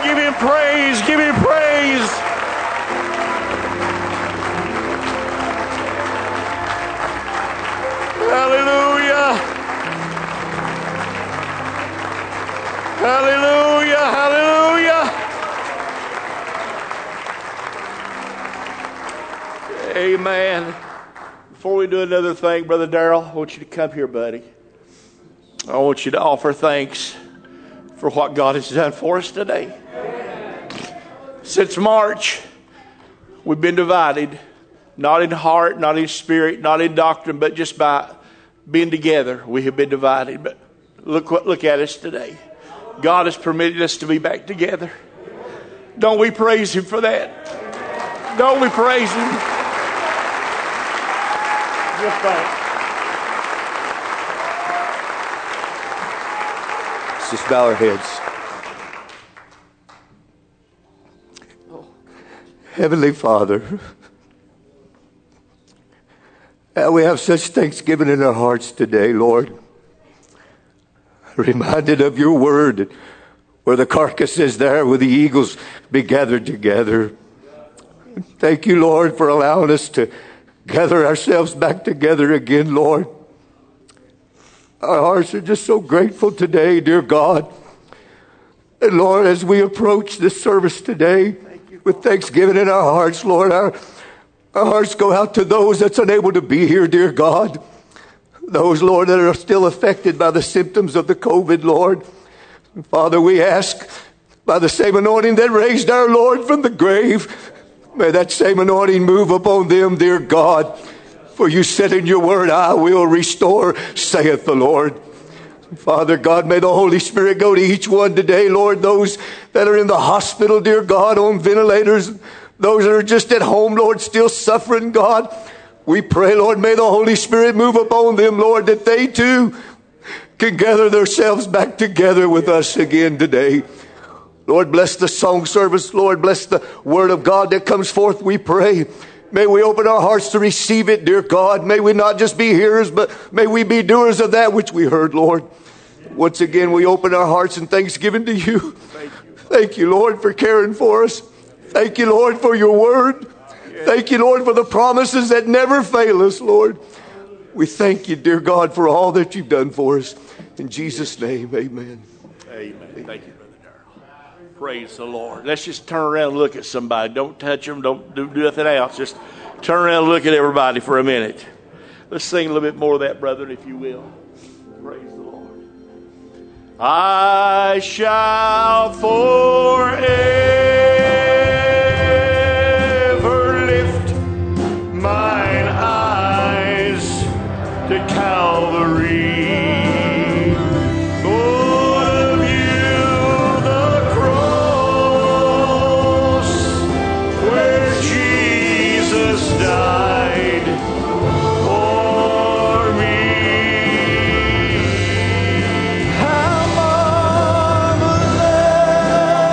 give Him praise. Give Him praise. Hallelujah. Hallelujah. Hallelujah. Amen. Before we do another thing, Brother Darrell, I want you to come here, buddy. I want you to offer thanks for what God has done for us today. Since March, we've been divided, not in heart, not in spirit, not in doctrine, but just by being together, we have been divided. But look at us today. God has permitted us to be back together. Don't we praise Him for that? Don't we praise Him? Just thanks. Let's just bow our heads. Heavenly Father, we have such thanksgiving in our hearts today, Lord. Reminded of your word, where the carcass is there, where the eagles be gathered together. Thank you, Lord, for allowing us to gather ourselves back together again, Lord. Our hearts are just so grateful today, dear God. And Lord, as we approach this service today with thanksgiving in our hearts, Lord, our hearts go out to those that's unable to be here, dear God. Those, Lord, that are still affected by the symptoms of the COVID, Lord. Father, we ask by the same anointing that raised our Lord from the grave, may that same anointing move upon them, dear God. For you said in your word, I will restore, saith the Lord. Father God, may the Holy Spirit go to each one today, Lord. Those that are in the hospital, dear God, on ventilators. Those that are just at home, Lord, still suffering, God. We pray, Lord, may the Holy Spirit move upon them, Lord, that they too can gather themselves back together with us again today. Lord, bless the song service. Lord, bless the word of God that comes forth, we pray. May we open our hearts to receive it, dear God. May we not just be hearers, but may we be doers of that which we heard, Lord. Once again, we open our hearts in thanksgiving to you. Thank you, Lord, for caring for us. Thank you, Lord, for your word. Thank you, Lord, for the promises that never fail us, Lord. We thank you, dear God, for all that you've done for us. In Jesus' name, amen. Amen. Thank you, Brother Darrell. Praise the Lord. Let's just turn around and look at somebody. Don't touch them. Don't do nothing else. Just turn around and look at everybody for a minute. Let's sing a little bit more of that, brethren, if you will. Praise the Lord. I shall forever lift mine eyes to Calvary. How marvelous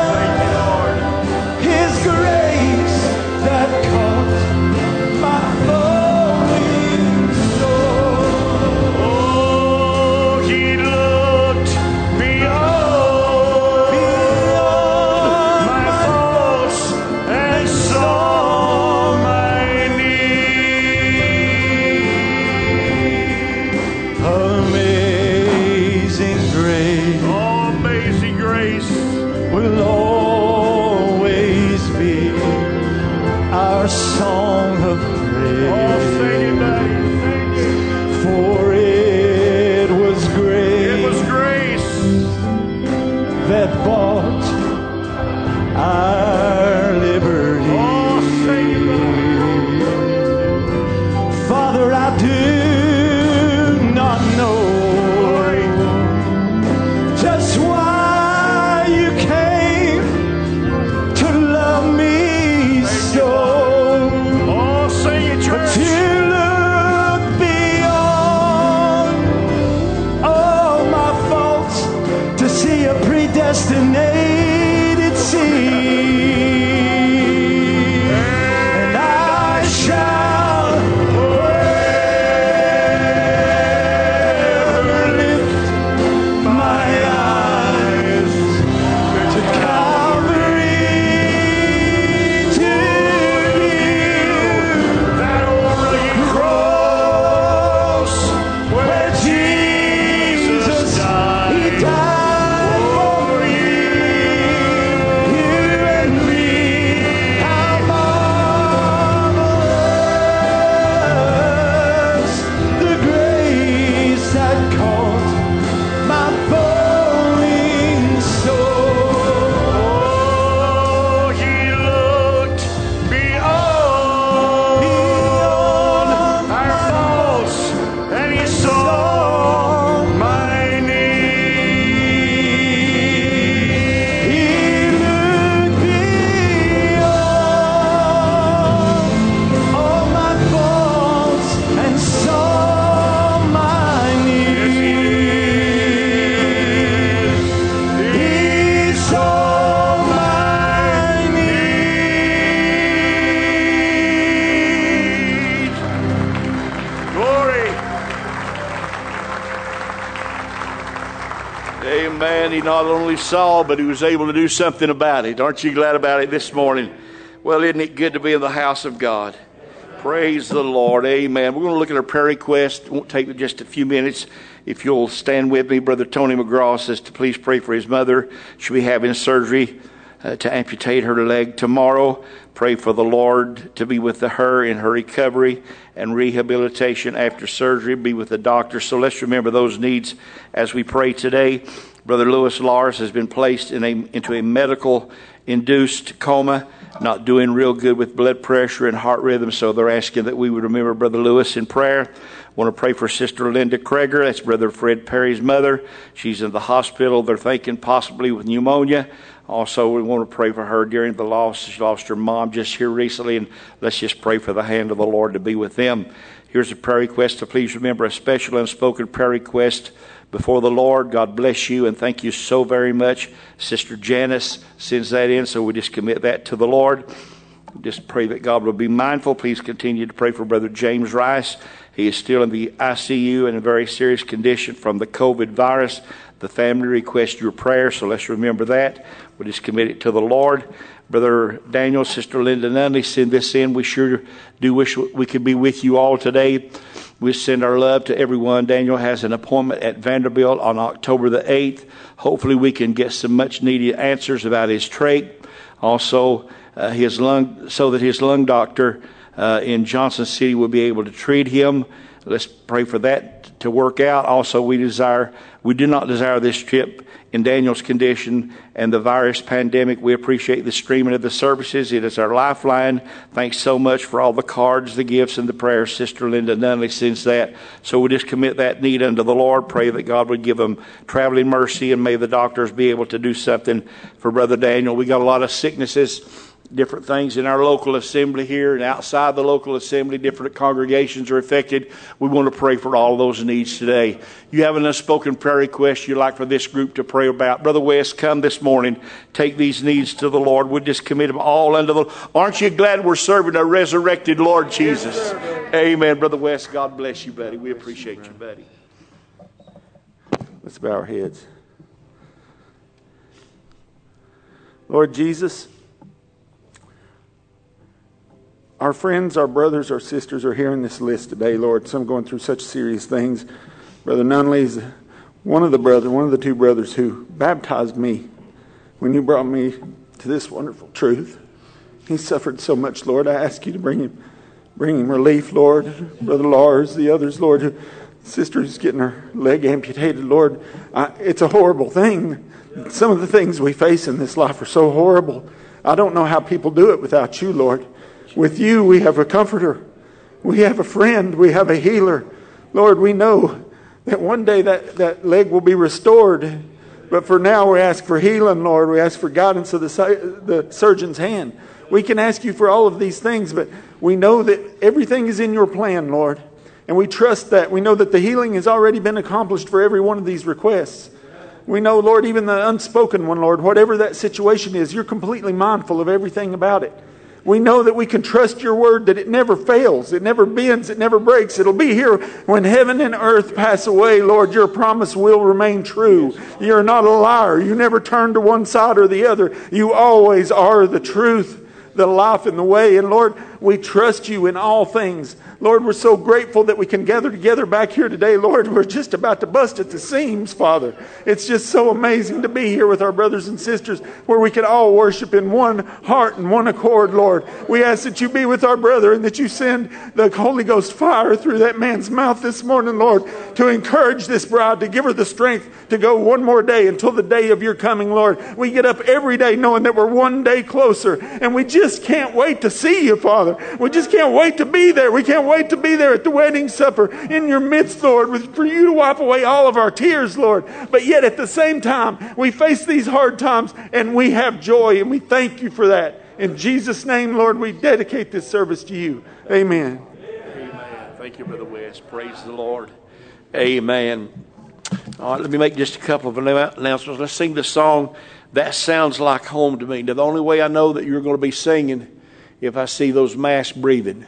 he not only saw, but he was able to do something about it. Aren't you glad about it this morning? Well, isn't it good to be in the house of God? Praise the Lord. Amen. We're going to look at our prayer request. It won't take just a few minutes. If you'll stand with me, Brother Tony McGraw says to please pray for his mother. She'll be having surgery to amputate her leg tomorrow. Pray for the Lord to be with her in her recovery and rehabilitation after surgery. Be with the doctor. So let's remember those needs as we pray today. Brother Lewis Lars has been placed into a medical-induced coma, not doing real good with blood pressure and heart rhythm. So they're asking that we would remember Brother Lewis in prayer. Want to pray for Sister Linda Kreger. That's Brother Fred Perry's mother. She's in the hospital. They're thinking possibly with pneumonia. Also, we want to pray for her during the loss. She lost her mom just here recently, and let's just pray for the hand of the Lord to be with them. Here's a prayer request. So please remember a special unspoken prayer request before the Lord. God bless you, and thank you so very much. Sister Janice sends that in, so we just commit that to the Lord. Just pray that God will be mindful. Please continue to pray for Brother James Rice. He is still in the ICU in a very serious condition from the COVID virus. The family requests your prayer, so let's remember that. We'll just commit it to the Lord. Brother Daniel, Sister Linda Nunley, send this in. We sure do wish we could be with you all today. We send our love to everyone. Daniel has an appointment at Vanderbilt on October the 8th. Hopefully we can get some much-needed answers about his trach. Also, so that his lung doctor in Johnson City will be able to treat him. Let's pray for that to work out. Also, we do not desire this trip in Daniel's condition and the virus pandemic. We appreciate the streaming of the services. It is our lifeline. Thanks so much for all the cards, the gifts, and the prayers. Sister Linda Nunley sends that. So we just commit that need unto the Lord. Pray that God would give them traveling mercy, and may the doctors be able to do something for Brother Daniel. We got a lot of sicknesses, different things in our local assembly here and outside the local assembly. Different congregations are affected. We want to pray for all those needs today. You have an unspoken prayer request you'd like for this group to pray about. Brother West, come this morning. Take these needs to the Lord. We'll just commit them all unto the Lord. Aren't you glad we're serving a resurrected Lord Jesus? Yes, amen. Brother West, God bless you, buddy. We appreciate you, buddy. Let's bow our heads. Lord Jesus, our friends, our brothers, our sisters are here in this list today, Lord. Some going through such serious things. Brother Nunley's one of the two brothers who baptized me when you brought me to this wonderful truth. He suffered so much, Lord. I ask you to bring him relief, Lord. Brother Lars, the others, Lord. Sister who's getting her leg amputated, Lord. It's a horrible thing. Some of the things we face in this life are so horrible. I don't know how people do it without you, Lord. With you, we have a comforter. We have a friend. We have a healer. Lord, we know that one day that leg will be restored. But for now, we ask for healing, Lord. We ask for guidance of the surgeon's hand. We can ask you for all of these things, but we know that everything is in your plan, Lord. And we trust that. We know that the healing has already been accomplished for every one of these requests. We know, Lord, even the unspoken one, Lord, whatever that situation is, you're completely mindful of everything about it. We know that we can trust your word, that it never fails, it never bends, it never breaks. It'll be here when heaven and earth pass away. Lord, your promise will remain true. You're not a liar. You never turn to one side or the other. You always are the truth, the life, and the way. And Lord, we trust you in all things. Lord, we're so grateful that we can gather together back here today. Lord, we're just about to bust at the seams, Father. It's just so amazing to be here with our brothers and sisters where we can all worship in one heart and one accord, Lord. We ask that you be with our brother and that you send the Holy Ghost fire through that man's mouth this morning, Lord, to encourage this bride, to give her the strength to go one more day until the day of your coming, Lord. We get up every day knowing that we're one day closer, and we just can't wait to see you, Father. We just can't wait to be there. We can't wait to be there at the wedding supper in your midst, Lord, for you to wipe away all of our tears, Lord. But yet at the same time, we face these hard times and we have joy, and we thank you for that. In Jesus' name, Lord, we dedicate this service to you. Amen. Amen. Thank you, Brother West. Praise the Lord. Amen. All right, let me make just a couple of announcements. Let's sing the song, That Sounds Like Home to Me. Now, the only way I know that you're going to be singing if I see those masks breathing.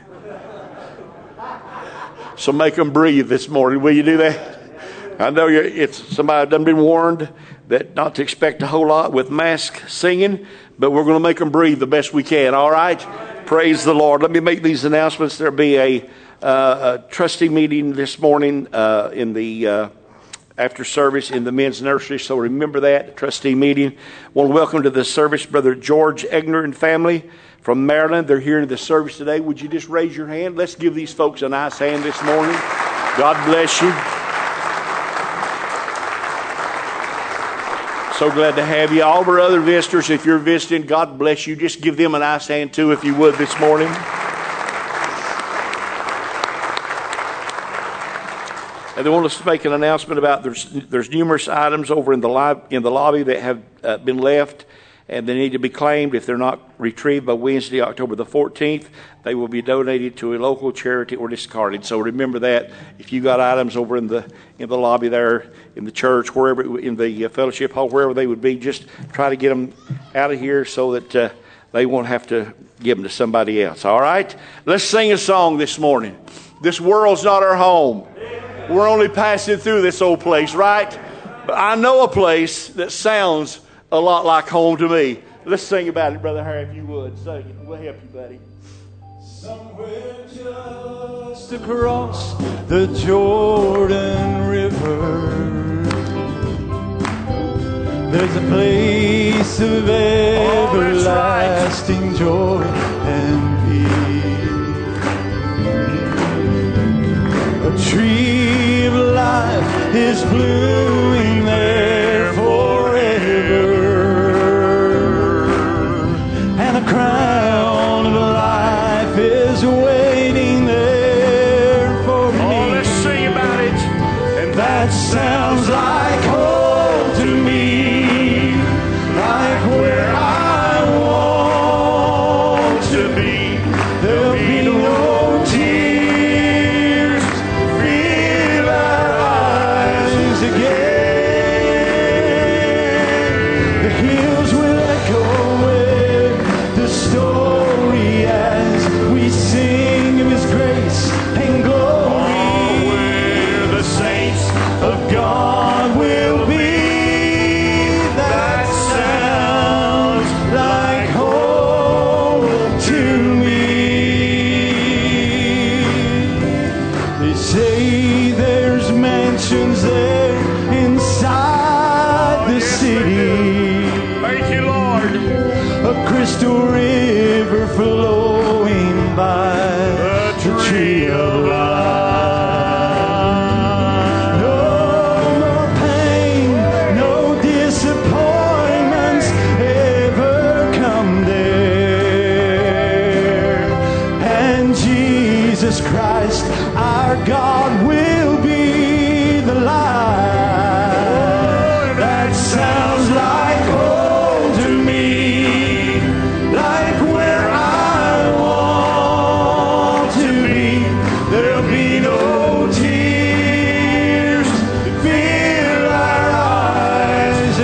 So make them breathe this morning. Will you do that? I know it's somebody done been warned, that not to expect a whole lot with mask singing, but we're going to make them breathe the best we can. All right? Praise the Lord. Let me make these announcements. There'll be a trustee meeting this morning in the after service in the men's nursery. So remember that, trustee meeting. I want to welcome to the service Brother George Egner and family from Maryland. They're here in the service today. Would you just raise your hand? Let's give these folks a nice hand this morning. God bless you. So glad to have you. All of our other visitors, if you're visiting, God bless you. Just give them a nice hand too, if you would, this morning. And they want us to make an announcement about there's numerous items over in the lobby that have been left, and they need to be claimed. If they're not retrieved by Wednesday, October the 14th, they will be donated to a local charity or discarded. So remember that. If you got items over in the lobby there, in the church, wherever, in the fellowship hall, wherever they would be, just try to get them out of here so that they won't have to give them to somebody else. All right? Let's sing a song this morning. This world's not our home. We're only passing through this old place, right? But I know a place that sounds a lot like home to me. Let's sing about it, Brother Harry, if you would. Sing it. We'll help you, buddy. Somewhere just across the Jordan River, there's a place of everlasting joy and peace. A tree of life is blooming there forever, and a crown of life is waiting there for me. Oh, let's sing about it. And that sounds like home to me, like where I want to be. There'll be no tears, feel our eyes again. The hills will echo with the story as we sing of His grace and glory. Where the saints of God will be. That sounds like home to me. They say there's mansions there inside the city, Thank you, Lord. a crystal river flowing by the tree of life. No more pain, no disappointments ever come there. And Jesus Christ, our God, will be the light. That sounds like home to me, like where I want to be. There'll be no tears to fill our eyes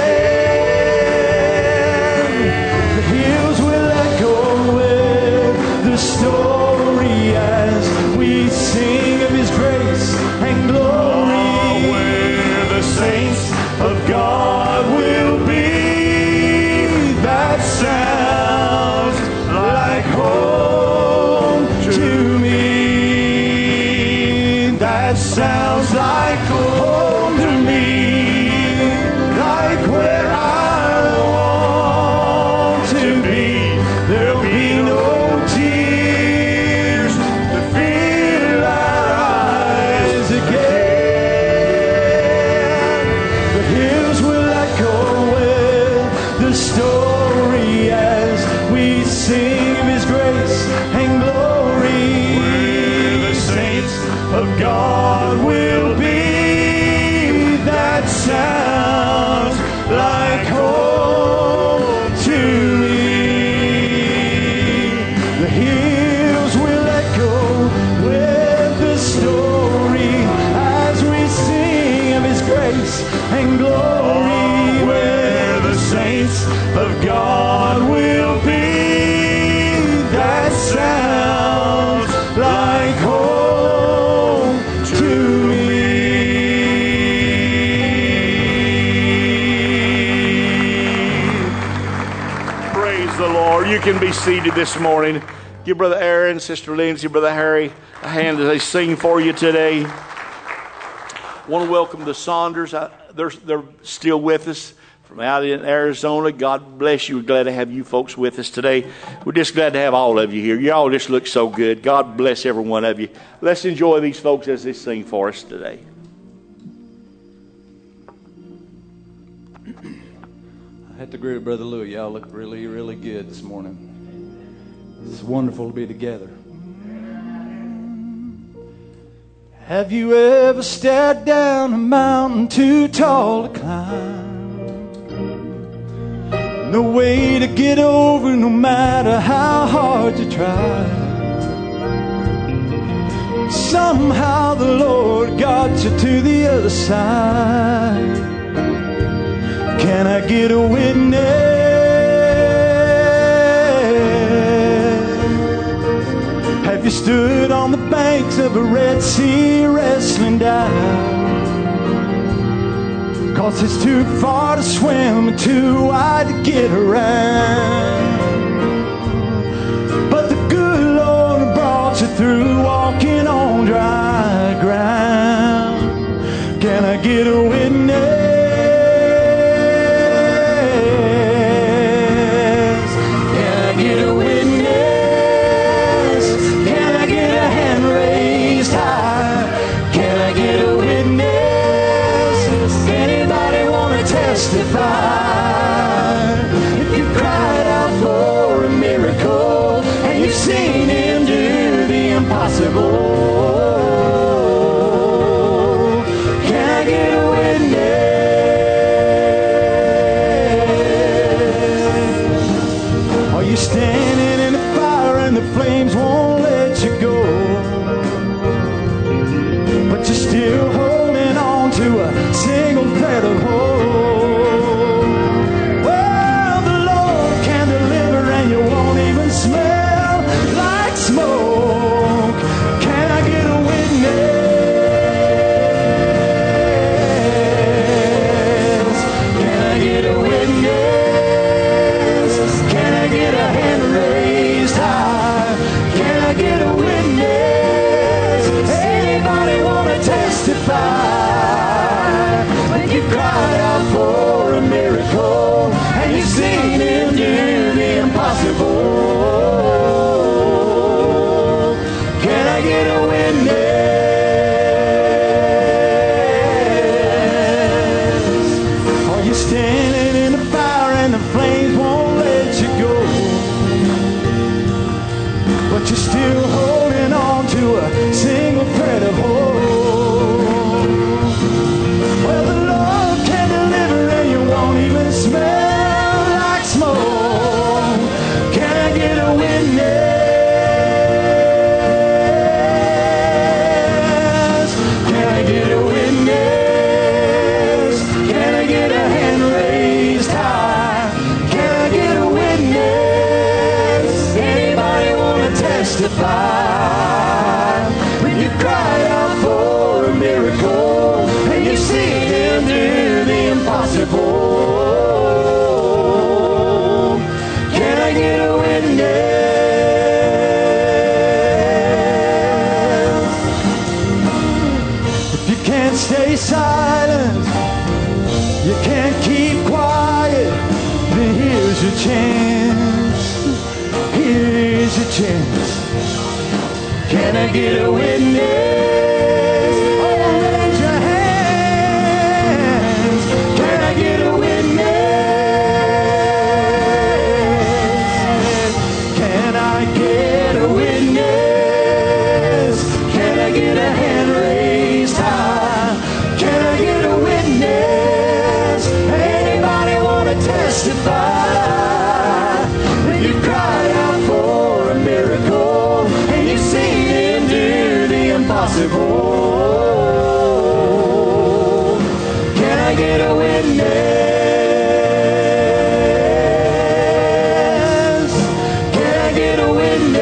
again. The hills will echo with the story as we sing of His grace and glory. Where the saints of God will be. That sounds like home to me. That sounds like home to me, like where I want to be. There'll be no tears to fill our eyes again. The hills will echo with the story as we sing of His grace and glory. Where the saints of God will be. That sounds like home to me. The hills will echo with the story as we sing of His grace and glory. Where the saints of God will be. Praise the Lord. You can be seated this morning. Give Brother Aaron, Sister Lindsay, Brother Harry a hand as they sing for you today. I want to welcome the Saunders. They're still with us from out in Arizona. God bless you. We're glad to have you folks with us today. We're just glad to have all of you here. You all just look so good. God bless every one of you. Let's enjoy these folks as they sing for us today. I had to agree with Brother Louie. Y'all look really, really good this morning. It's wonderful to be together. Have you ever stared down a mountain too tall to climb? No way to get over no matter how hard you try. Somehow the Lord got you to the other side. Can I get a witness? Have you stood on the banks of a Red Sea wrestling down? 'Cause it's too far to swim and too wide to get around. But the good Lord brought you through walking on dry ground. Can I get a witness? If you cried out for a miracle and you've seen him do the impossible, can I get a witness? Are you standing in the fire and the flames won't let you go, but you're still holding on to a single thread of hope? Smell like smoke. Can I get a witness? Can I get a witness? Can I get a hand raised high? Can I get a witness? Anybody want to testify? When you cried out for a miracle and you've seen him do the impossible. But you're still holding on to a single thread of hope. Well, the Lord can deliver and you won't even smell like smoke. Can I get a witness? Can I get a witness? Can I get a hand raised high? Can I get a witness? Anybody testify? When you cried out for a miracle and you see him do the impossible, can I get a witness? If you can't stay silent, you can't keep quiet, then here's your chance. Here's your chance. Can I get a witness? Oh, raise your hands. Can I get a witness? Can I get a witness? Can I get a hand raised high? Can I get a witness? Anybody want to testify? When you cried out for a miracle and you've seen him do the impossible, can I get a witness? Can I get a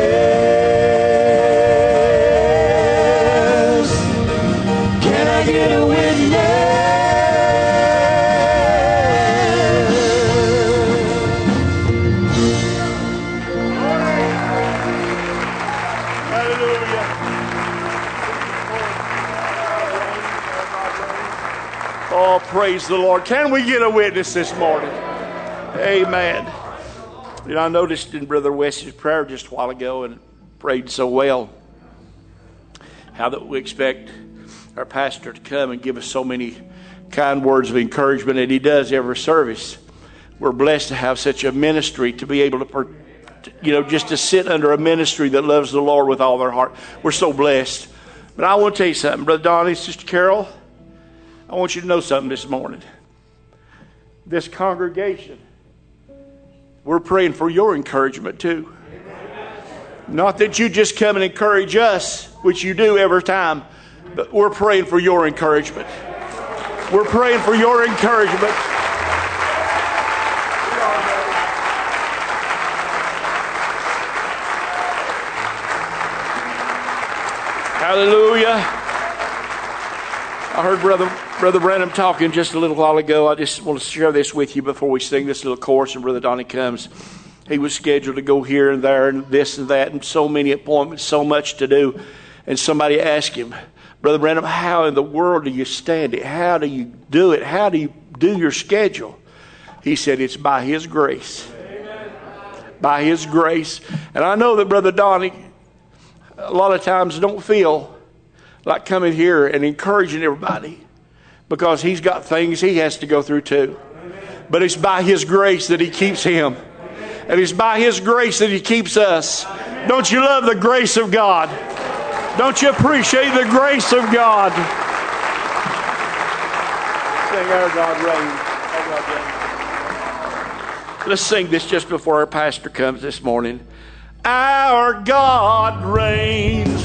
witness? Can I get a witness? praise the Lord. Can we get a witness this morning? Amen. You know, I noticed in Brother Wes's prayer just a while ago, and prayed so well, how that we expect our pastor to come and give us so many kind words of encouragement, and he does every service. We're blessed to have such a ministry, to be able to, just to sit under a ministry that loves the Lord with all their heart. We're so blessed. But I want to tell you something, Brother Donnie, Sister Carol, I want you to know something this morning. This congregation, we're praying for your encouragement too. Not that you just come and encourage us, which you do every time, but we're praying for your encouragement. We're praying for your encouragement. Hallelujah. I heard Brother Branham talking just a little while ago. I just want to share this with you before we sing this little chorus and Brother Donnie comes. He was scheduled to go here and there and this and that and so many appointments, so much to do. And somebody asked him, Brother Branham, how in the world do you stand it? How do you do it? How do you do your schedule? He said, it's by His grace. Amen. By His grace. And I know that Brother Donnie, a lot of times don't feel like coming here and encouraging everybody, because he's got things he has to go through too. But it's by His grace that He keeps him. And it's by His grace that He keeps us. Don't you love the grace of God? Don't you appreciate the grace of God? Sing Our God Reigns. Let's sing this just before our pastor comes this morning. Our God reigns.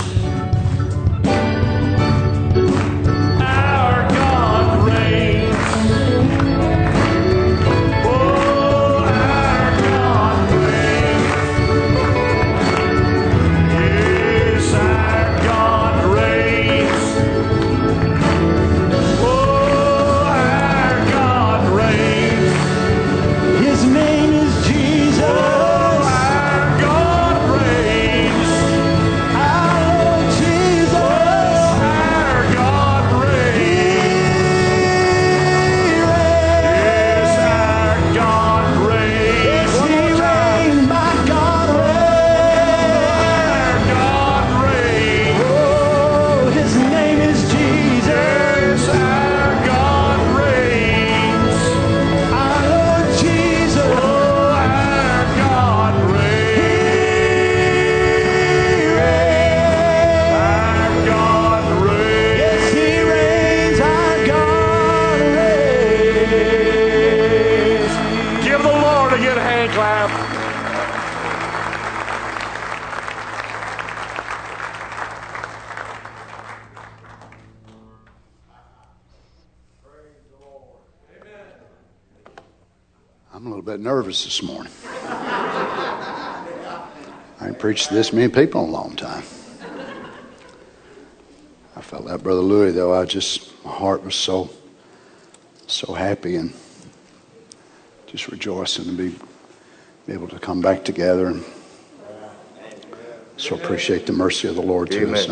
Our God reigns. Oh, our God reigns. Yes, our God reigns. Oh, our God reigns. His name is Jesus. I'm a little bit nervous this morning. I ain't preached to this many people in a long time. I felt like Brother Louis, though. My heart was so happy and just rejoicing to be able to come back together, and so appreciate the mercy of the Lord to us.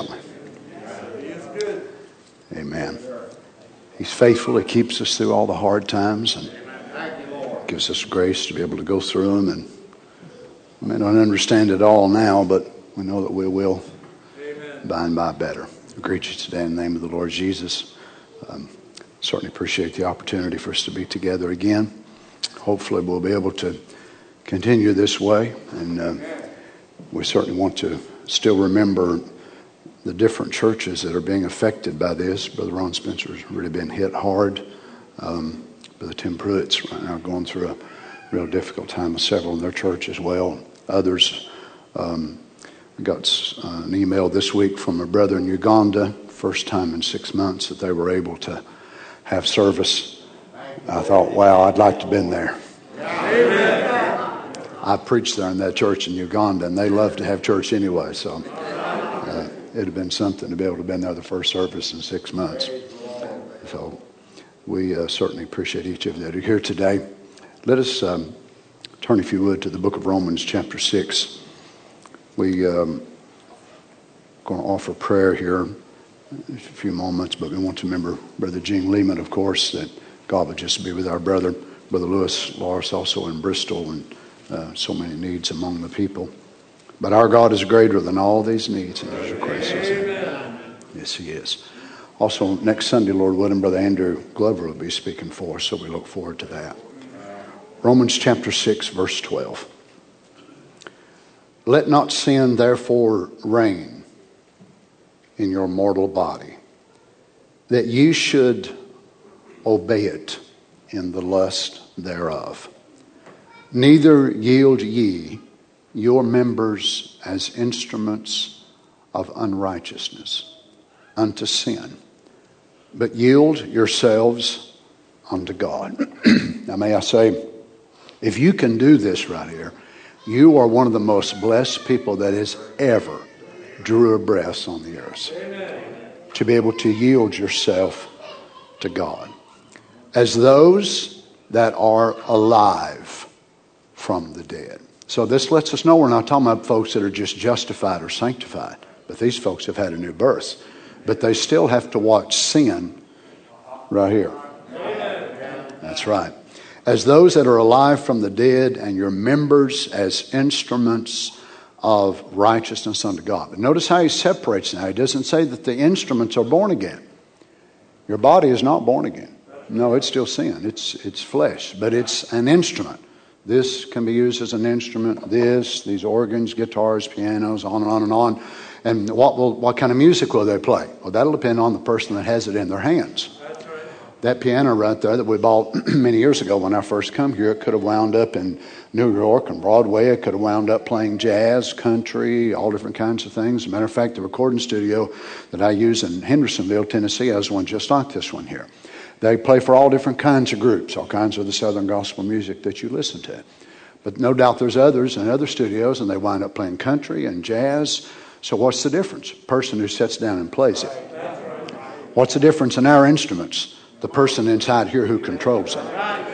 Amen. He's faithful. He keeps us through all the hard times and gives us grace to be able to go through them. And we may not understand it all now, but we know that we will by and by better. I greet you today in the name of the Lord Jesus. Certainly appreciate the opportunity for us to be together again. Hopefully we'll be able to continue this way, and we certainly want to still remember the different churches that are being affected by this. Brother Ron Spencer's really been hit hard. Brother Tim Pruitt's right now going through a real difficult time with several in their church as well. Others, we got an email this week from a brother in Uganda, first time in 6 months that they were able to have service. I thought, wow, I'd like to have been there. Amen. I preached there in that church in Uganda, and they love to have church anyway, so it'd have been something to be able to have been there the first service in 6 months. So we certainly appreciate each of you that are here today. Let us turn, if you would, to the book of Romans chapter 6. We going to offer prayer here in a few moments, but we want to remember Brother Gene Lehman, of course, that God would just be with our Brother Lewis Loris, also in Bristol, and so many needs among the people. But our God is greater than all these needs and his requests. Yes, he is. Also, next Sunday, Lord willing, Brother Andrew Glover will be speaking for us, so we look forward to that. Romans chapter 6, verse 12. Let not sin therefore reign in your mortal body, that you should obey it in the lust thereof. Neither yield ye your members as instruments of unrighteousness unto sin, but yield yourselves unto God. Now may I say, if you can do this right here, you are one of the most blessed people that has ever drew a breath on the earth. Amen. To be able to yield yourself to God as those that are alive from the dead. So this lets us know we're not talking about folks that are just justified or sanctified, but these folks have had a new birth. But they still have to watch sin right here. That's right. As those that are alive from the dead, and your members as instruments of righteousness unto God. But notice how he separates now. He doesn't say that the instruments are born again. Your body is not born again. No, it's still sin. It's flesh, but it's an instrument. This can be used as an instrument. These organs, guitars, pianos, on and on and on. And what kind of music will they play? Well, that'll depend on the person that has it in their hands. That piano right there that we bought many years ago when I first come here, it could have wound up in New York and Broadway. It could have wound up playing jazz, country, all different kinds of things. As a matter of fact, the recording studio that I use in Hendersonville, Tennessee, has one just like this one here. They play for all different kinds of groups, all kinds of the Southern gospel music that you listen to. But no doubt there's others in other studios, and they wind up playing country and jazz. So what's the difference? Person who sits down and plays it. What's the difference in our instruments? The person inside here who controls them.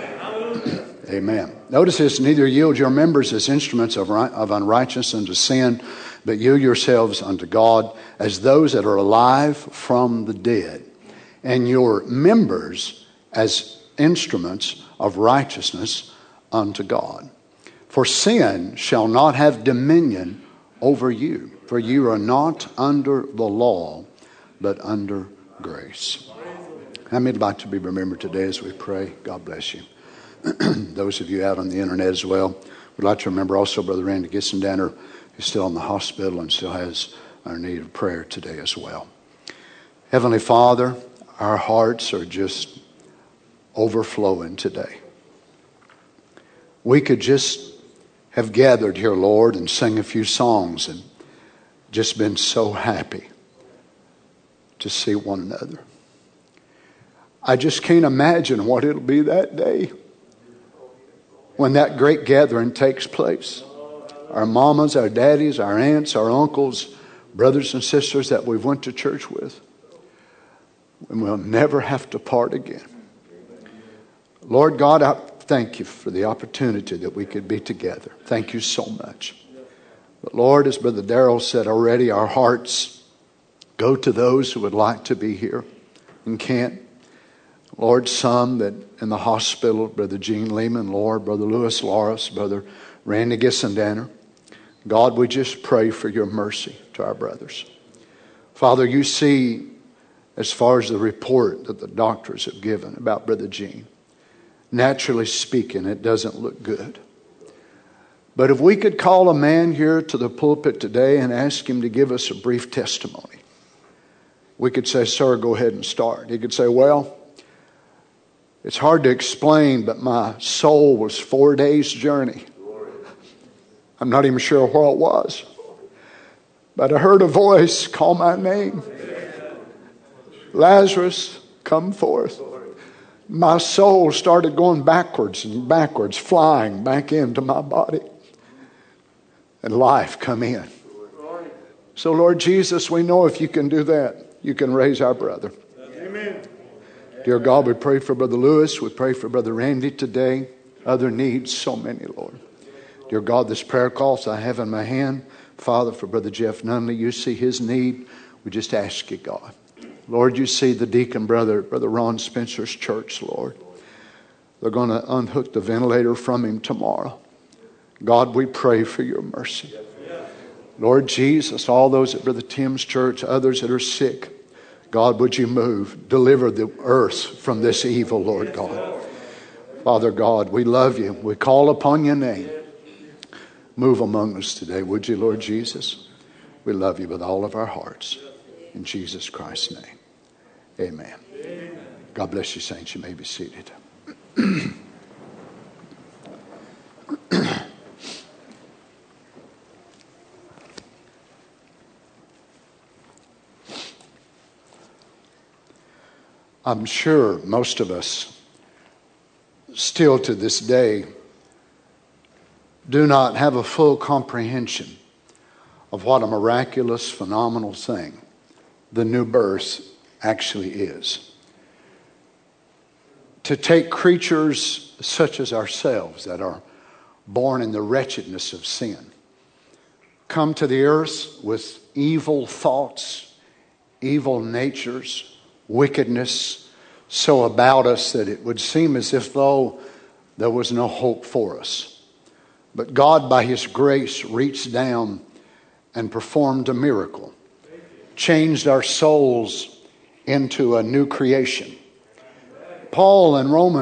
Amen. Notice this, neither yield your members as instruments of unrighteousness unto sin, but yield yourselves unto God as those that are alive from the dead, and your members as instruments of righteousness unto God. For sin shall not have dominion over you, for you are not under the law, but under grace. How many would like to be remembered today as we pray? God bless you. Those of you out on the internet as well, we'd like to remember also Brother Randy Gissendanner, who's still in the hospital and still has our need of prayer today as well. Heavenly Father, our hearts are just overflowing today. We could just have gathered here, Lord, and sing a few songs and just been so happy to see one another. I just can't imagine what it'll be that day when that great gathering takes place. Our mamas, our daddies, our aunts, our uncles, brothers and sisters that we've went to church with. And we'll never have to part again. Lord God, I thank you for the opportunity that we could be together. Thank you so much. But Lord, as Brother Darrell said already, our hearts go to those who would like to be here and can't. Lord, some that in the hospital, Brother Gene Lehman, Lord, Brother Lewis Loris, Brother Randy Gissendanner. God, we just pray for your mercy to our brothers. Father, you see, as far as the report that the doctors have given about Brother Gene, naturally speaking, it doesn't look good. But if we could call a man here to the pulpit today and ask him to give us a brief testimony, we could say, sir, go ahead and start. He could say, well, it's hard to explain, but my soul was 4 days' journey. I'm not even sure where it was. But I heard a voice call my name. Lazarus, come forth. My soul started going backwards and backwards, flying back into my body. And life come in. So Lord Jesus, we know if you can do that, you can raise our brother. Amen. Dear God, we pray for Brother Lewis. We pray for Brother Randy today. Other needs, so many, Lord. Dear God, this prayer calls I have in my hand, Father, for Brother Jeff Nunley, you see his need. We just ask you, God. Lord, you see the deacon brother, Brother Ron Spencer's church, Lord. They're going to unhook the ventilator from him tomorrow. God, we pray for your mercy. Lord Jesus, all those at Brother Tim's church, others that are sick, God, would you move? Deliver the earth from this evil, Lord God. Father God, we love you. We call upon your name. Move among us today, would you, Lord Jesus? We love you with all of our hearts. In Jesus Christ's name, amen. God bless you, saints. You may be seated. I'm sure most of us, still to this day, do not have a full comprehension of what a miraculous, phenomenal thing the new birth actually is. To take creatures such as ourselves that are born in the wretchedness of sin, come to the earth with evil thoughts, evil natures, wickedness so about us that it would seem as if though there was no hope for us. But God, by His grace, reached down and performed a miracle, changed our souls into a new creation. Paul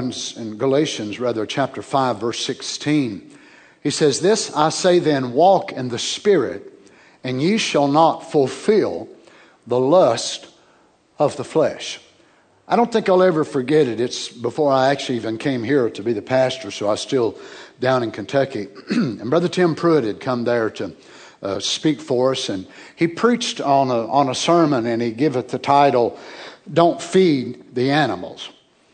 in Galatians chapter 5, verse 16, he says, "This I say then, walk in the Spirit, and ye shall not fulfill the lust of the flesh." I don't think I'll ever forget it. It's before I actually even came here to be the pastor, so I was still down in Kentucky. And Brother Tim Pruitt had come there to speak for us, and he preached on a sermon, and he gave it the title, "Don't Feed the Animals."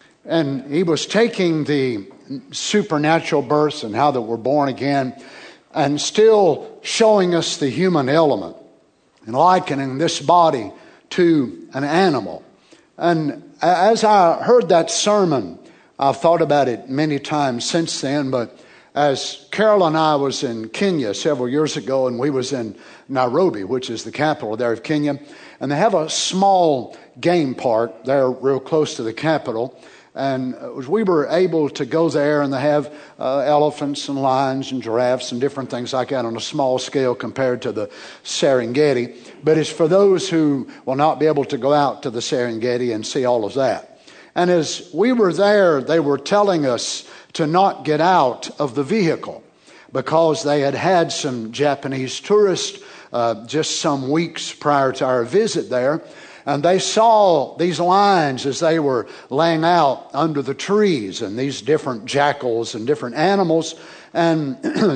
And he was taking the supernatural births and how that we're born again, and still showing us the human element and likening this body to an animal. And as I heard that sermon, I've thought about it many times since then, but as Carol and I was in Kenya several years ago, and we was in Nairobi, which is the capital there of Kenya, and they have a small game park there real close to the capital. And we were able to go there, and they have elephants and lions and giraffes and different things like that on a small scale compared to the Serengeti. But it's for those who will not be able to go out to the Serengeti and see all of that. And as we were there, they were telling us to not get out of the vehicle because they had had some Japanese tourists just some weeks prior to our visit there. And they saw these lions as they were laying out under the trees, and these different jackals and different animals. And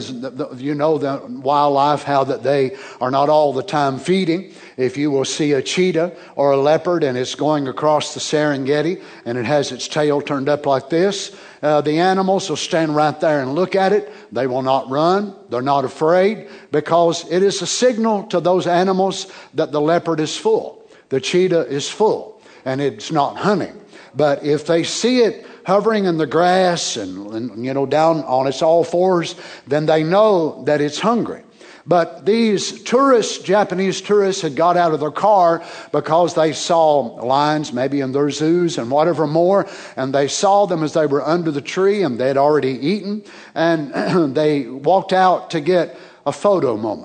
you know the wildlife, how that they are not all the time feeding. If you will see a cheetah or a leopard and it's going across the Serengeti and it has its tail turned up like this, the animals will stand right there and look at it. They will not run. They're not afraid, because it is a signal to those animals that the leopard is full. The cheetah is full, and it's not hunting. But if they see it hovering in the grass and down on its all fours, then they know that it's hungry. But these tourists, Japanese tourists, had got out of their car because they saw lions, maybe in their zoos and whatever more, and they saw them as they were under the tree, and they had already eaten, and they walked out to get a photo moment.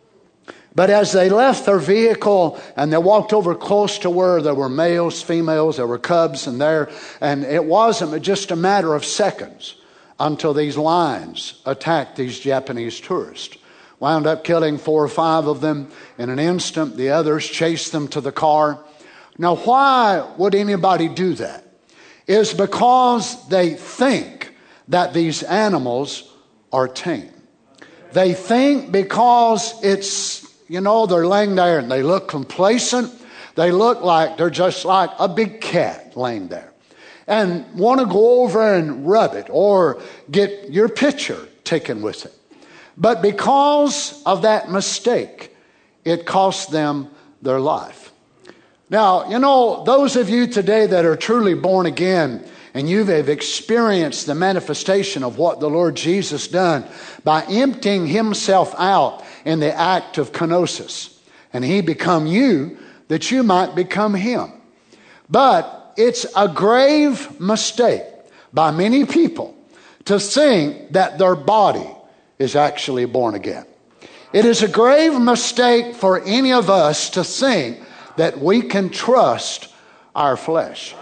But as they left their vehicle and they walked over close to where there were males, females, there were cubs in there, and it wasn't just a matter of seconds until these lions attacked these Japanese tourists. Wound up killing 4 or 5 of them in an instant. The others chased them to the car. Now, why would anybody do that? It's because they think that these animals are tame. They think because it's, they're laying there and they look complacent. They look like they're just like a big cat laying there and want to go over and rub it or get your picture taken with it. But because of that mistake, it cost them their life. Now, those of you today that are truly born again and you have experienced the manifestation of what the Lord Jesus done by emptying himself out in the act of kenosis. And he become you that you might become him. But it's a grave mistake by many people to think that their body is actually born again. It is a grave mistake for any of us to think that we can trust our flesh.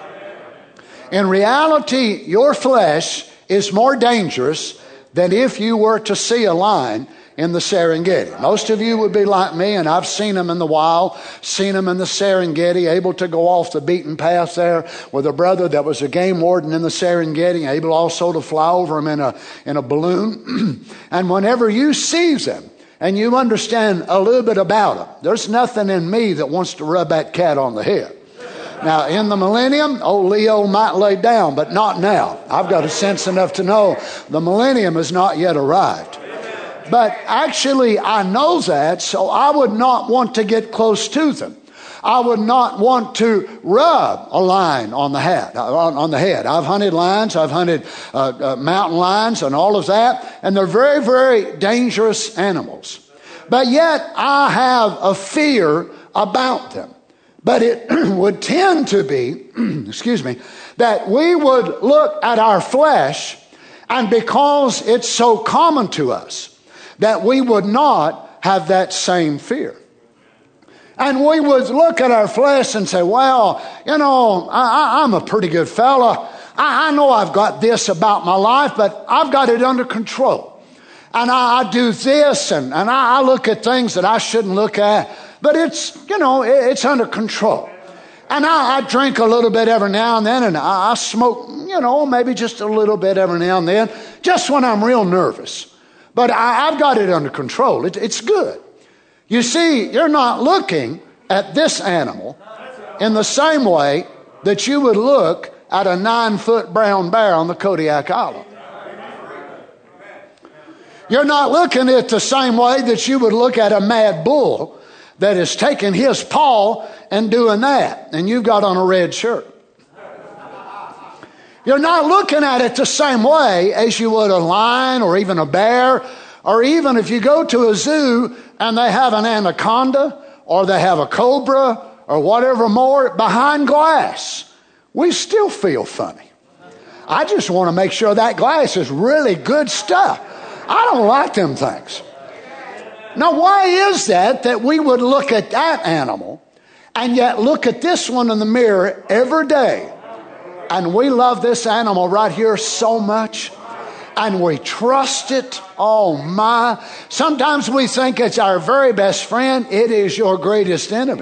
In reality, your flesh is more dangerous than if you were to see a lion in the Serengeti. Most of you would be like me, and I've seen them in the wild, seen them in the Serengeti, able to go off the beaten path there with a brother that was a game warden in the Serengeti, able also to fly over them in a balloon. And whenever you see them, and you understand a little bit about them, there's nothing in me that wants to rub that cat on the head. Now, in the millennium, old Leo might lay down, but not now. I've got a sense enough to know the millennium has not yet arrived. But actually, I know that, so I would not want to get close to them. I would not want to rub a lion on the head. I've hunted lions, I've hunted mountain lions and all of that, and they're very, very dangerous animals. But yet, I have a fear about them. But it would tend to be, that we would look at our flesh, and because it's so common to us, that we would not have that same fear. And we would look at our flesh and say, well, I'm a pretty good fella. I know I've got this about my life, but I've got it under control. And I do this, and I look at things that I shouldn't look at. But it's under control. And I drink a little bit every now and then, and I smoke, maybe just a little bit every now and then, just when I'm real nervous. But I've got it under control. It's good. You see, you're not looking at this animal in the same way that you would look at a 9-foot brown bear on the Kodiak Island. You're not looking at it the same way that you would look at a mad bull that is taking his paw and doing that, and you've got on a red shirt. You're not looking at it the same way as you would a lion or even a bear, or even if you go to a zoo and they have an anaconda or they have a cobra or whatever more behind glass. We still feel funny. I just want to make sure that glass is really good stuff. I don't like them things. Now, why is that we would look at that animal and yet look at this one in the mirror every day? And we love this animal right here so much. And we trust it. Oh my. Sometimes we think it's our very best friend. It is your greatest enemy.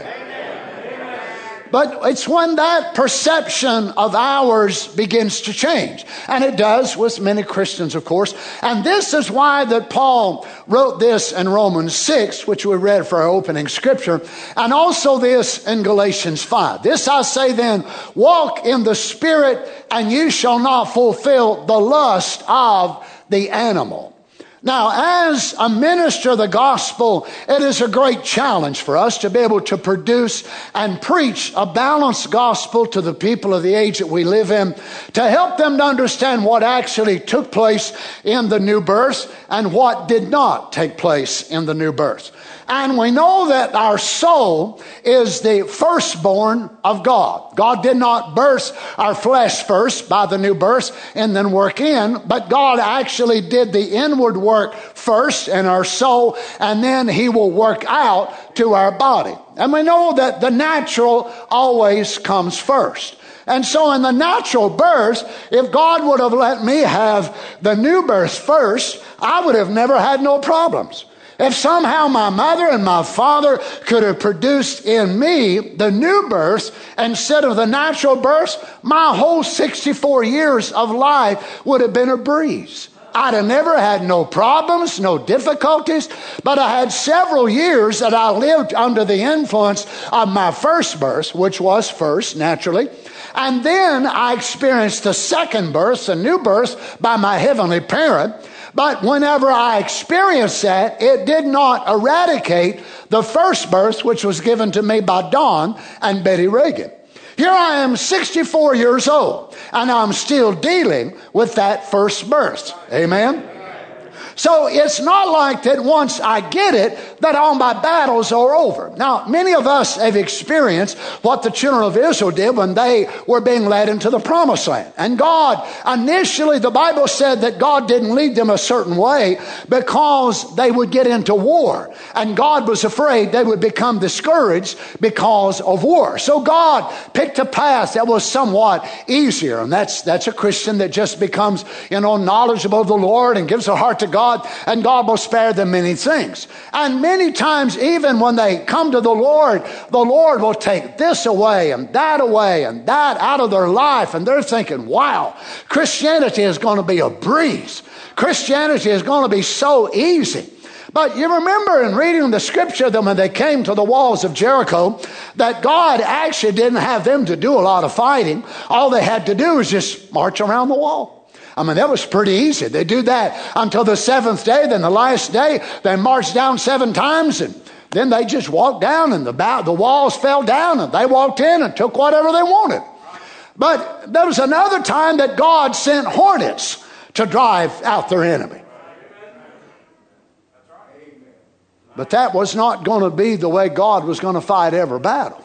But it's when that perception of ours begins to change. And it does with many Christians, of course. And this is why that Paul wrote this in Romans 6, which we read for our opening scripture, and also this in Galatians 5. This I say then, walk in the Spirit, and you shall not fulfill the lust of the animal. Now, as a minister of the gospel, it is a great challenge for us to be able to produce and preach a balanced gospel to the people of the age that we live in, to help them to understand what actually took place in the new birth and what did not take place in the new birth. And we know that our soul is the firstborn of God. God did not birth our flesh first by the new birth and then work in, but God actually did the inward work first in our soul, and then he will work out to our body. And we know that the natural always comes first. And so in the natural birth, if God would have let me have the new birth first, I would have never had no problems. If somehow my mother and my father could have produced in me the new birth instead of the natural birth, my whole 64 years of life would have been a breeze. I'd have never had no problems, no difficulties, but I had several years that I lived under the influence of my first birth, which was first, naturally. And then I experienced the second birth, the new birth, by my heavenly parent. But whenever I experienced that, it did not eradicate the first birth, which was given to me by Don and Betty Reagan. Here I am, 64 years old, and I'm still dealing with that first birth. Amen? So it's not like that once I get it, that all my battles are over. Now, many of us have experienced what the children of Israel did when they were being led into the promised land. And God, initially, the Bible said that God didn't lead them a certain way because they would get into war. And God was afraid they would become discouraged because of war. So God picked a path that was somewhat easier. And that's a Christian that just becomes, knowledgeable of the Lord and gives their heart to God. And God will spare them many things. And many times, even when they come to the Lord will take this away and that out of their life. And they're thinking, wow, Christianity is going to be a breeze. Christianity is going to be so easy. But you remember in reading the scripture that when they came to the walls of Jericho, that God actually didn't have them to do a lot of fighting. All they had to do was just march around the wall. I mean, that was pretty easy. They do that until the seventh day. Then the last day, they marched down 7 times, and then they just walked down, and the walls fell down, and they walked in and took whatever they wanted. But there was another time that God sent hornets to drive out their enemy. But that was not going to be the way God was going to fight every battle.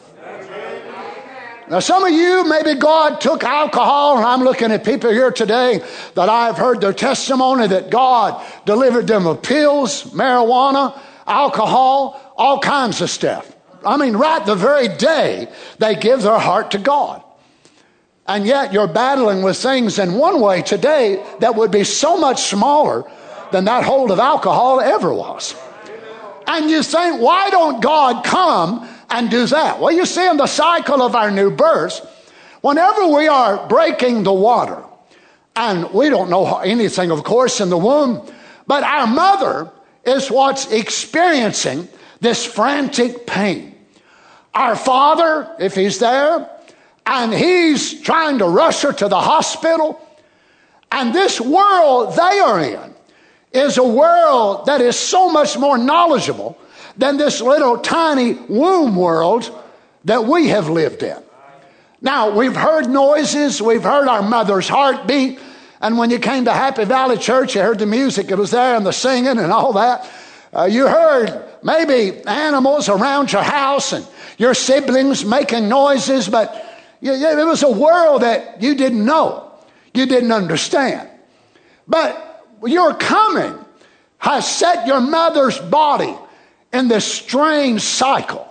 Now, some of you, maybe God took alcohol, and I'm looking at people here today that I've heard their testimony that God delivered them of pills, marijuana, alcohol, all kinds of stuff. I mean, right the very day they give their heart to God. And yet you're battling with things in one way today that would be so much smaller than that hold of alcohol ever was. And you think, why don't God come and do that? Well, you see in the cycle of our new births, whenever we are breaking the water, and we don't know anything, of course, in the womb, but our mother is what's experiencing this frantic pain. Our father, if he's there, and he's trying to rush her to the hospital, and this world they are in is a world that is so much more knowledgeable than this little tiny womb world that we have lived in. Now, we've heard noises, we've heard our mother's heartbeat, and when you came to Happy Valley Church, you heard the music, it was there, and the singing and all that. You heard maybe animals around your house and your siblings making noises, but it was a world that you didn't know, you didn't understand. But your coming has set your mother's body in this strange cycle.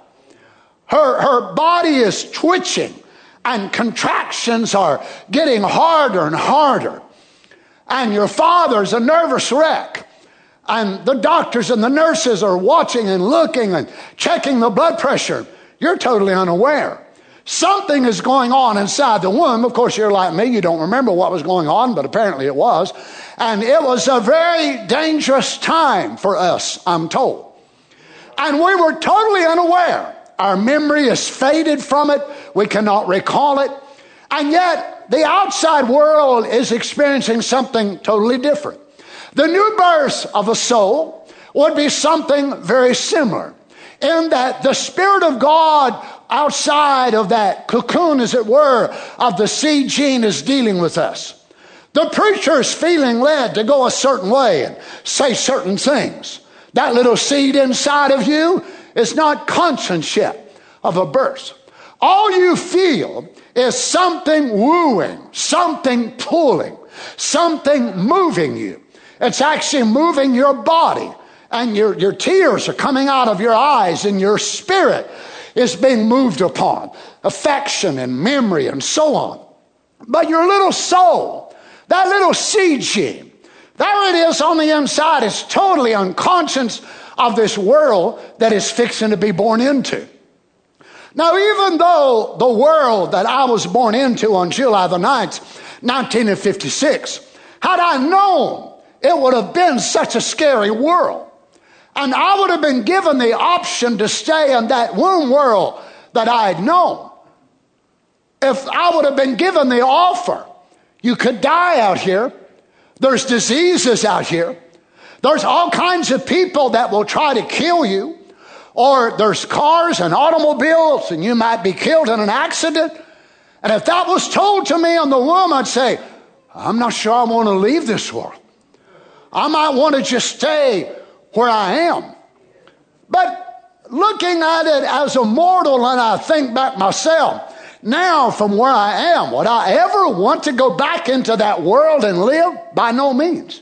Her body is twitching, and contractions are getting harder and harder. And your father's a nervous wreck. And the doctors and the nurses are watching and looking and checking the blood pressure. You're totally unaware. Something is going on inside the womb. Of course, you're like me. You don't remember what was going on, but apparently it was. And it was a very dangerous time for us, I'm told. And we were totally unaware. Our memory is faded from it. We cannot recall it. And yet, the outside world is experiencing something totally different. The new birth of a soul would be something very similar, in that the Spirit of God outside of that cocoon, as it were, of the seed gene is dealing with us. The preacher is feeling led to go a certain way and say certain things. That little seed inside of you is not conscious yet of a birth. All you feel is something wooing, something pulling, something moving you. It's actually moving your body, and your tears are coming out of your eyes, and your spirit is being moved upon. Affection and memory and so on. But your little soul, that little seed gene, there it is on the inside. It's totally unconscious of this world that is fixing to be born into. Now, even though the world that I was born into on July the 9th, 1956, had I known it would have been such a scary world, and I would have been given the option to stay in that womb world that I had known. If I would have been given the offer, you could die out here. There's diseases out here. There's all kinds of people that will try to kill you. Or there's cars and automobiles, and you might be killed in an accident. And if that was told to me in the womb, I'd say, I'm not sure I want to leave this world. I might want to just stay where I am. But looking at it as a mortal, and I think back myself, now from where I am, would I ever want to go back into that world and live? By no means.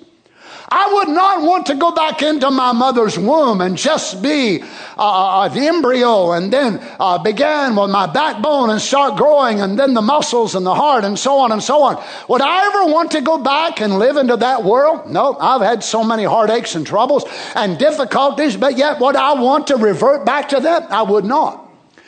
I would not want to go back into my mother's womb and just be the embryo and then begin with my backbone and start growing and then the muscles and the heart and so on and so on. Would I ever want to go back and live into that world? No, I've had so many heartaches and troubles and difficulties, but yet would I want to revert back to that? I would not.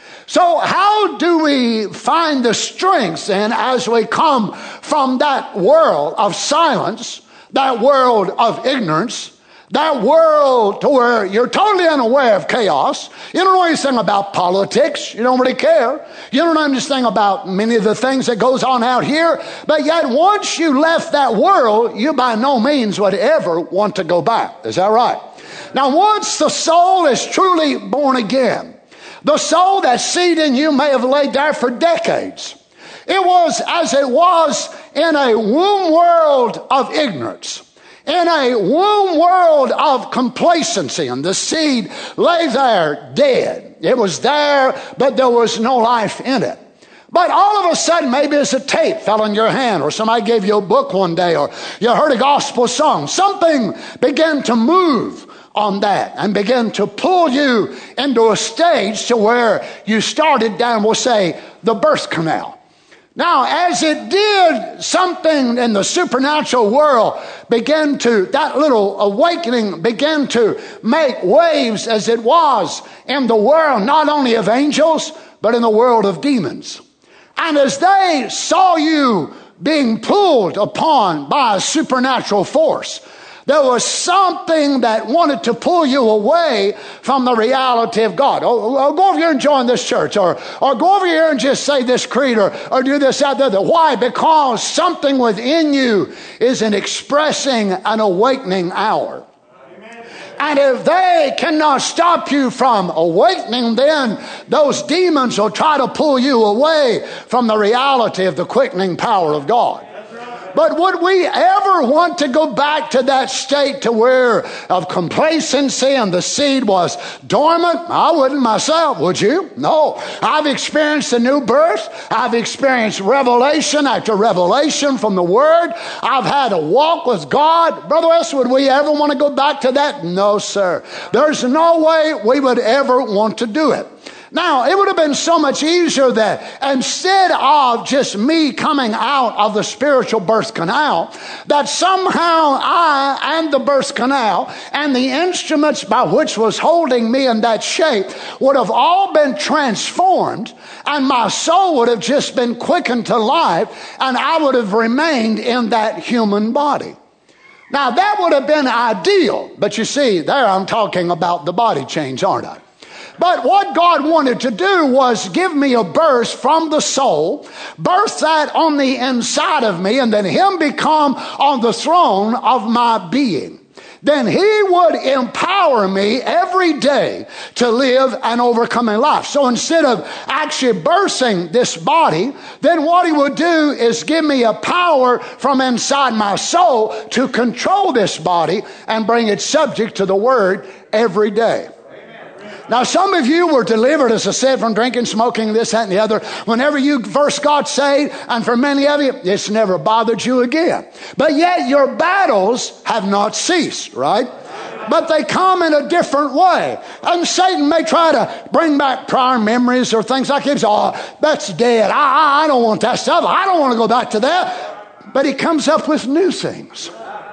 So how do we find the strength then as we come from that world of silence, that world of ignorance, that world to where you're totally unaware of chaos? You don't know anything about politics. You don't really care. You don't know anything about many of the things that goes on out here. But yet once you left that world, you by no means would ever want to go back. Is that right? Now once the soul is truly born again, the soul, that seed in you may have laid there for decades. It was as it was in a womb world of ignorance, in a womb world of complacency, and the seed lay there dead. It was there, but there was no life in it. But all of a sudden, maybe as a tape fell in your hand, or somebody gave you a book one day, or you heard a gospel song, something began to move on that and begin to pull you into a stage to where you started down, we'll say, the birth canal. Now, as it did, something in the supernatural world began to, that little awakening began to make waves as it was in the world, not only of angels, but in the world of demons. And as they saw you being pulled upon by a supernatural force, there was something that wanted to pull you away from the reality of God. Oh, go over here and join this church, or go over here and just say this creed, or do this, that, the other. Why? Because something within you is an expressing an awakening hour. And if they cannot stop you from awakening, then those demons will try to pull you away from the reality of the quickening power of God. But would we ever want to go back to that state to where of complacency and the seed was dormant? I wouldn't myself, would you? No. I've experienced a new birth. I've experienced revelation after revelation from the Word. I've had a walk with God. Brother West, would we ever want to go back to that? No, sir. There's no way we would ever want to do it. Now, it would have been so much easier that instead of just me coming out of the spiritual birth canal, that somehow I and the birth canal and the instruments by which was holding me in that shape would have all been transformed, and my soul would have just been quickened to life, and I would have remained in that human body. Now, that would have been ideal, but you see, there I'm talking about the body change, aren't I? But what God wanted to do was give me a birth from the soul, birth that on the inside of me, and then Him become on the throne of my being. Then He would empower me every day to live an overcoming life. So instead of actually birthing this body, then what He would do is give me a power from inside my soul to control this body and bring it subject to the Word every day. Now, some of you were delivered, as I said, from drinking, smoking, this, that, and the other. Whenever you first got saved, and for many of you, it's never bothered you again. But yet your battles have not ceased, right? But they come in a different way. And Satan may try to bring back prior memories or things like this. Oh, that's dead. I don't want that stuff. I don't want to go back to that. But he comes up with new things.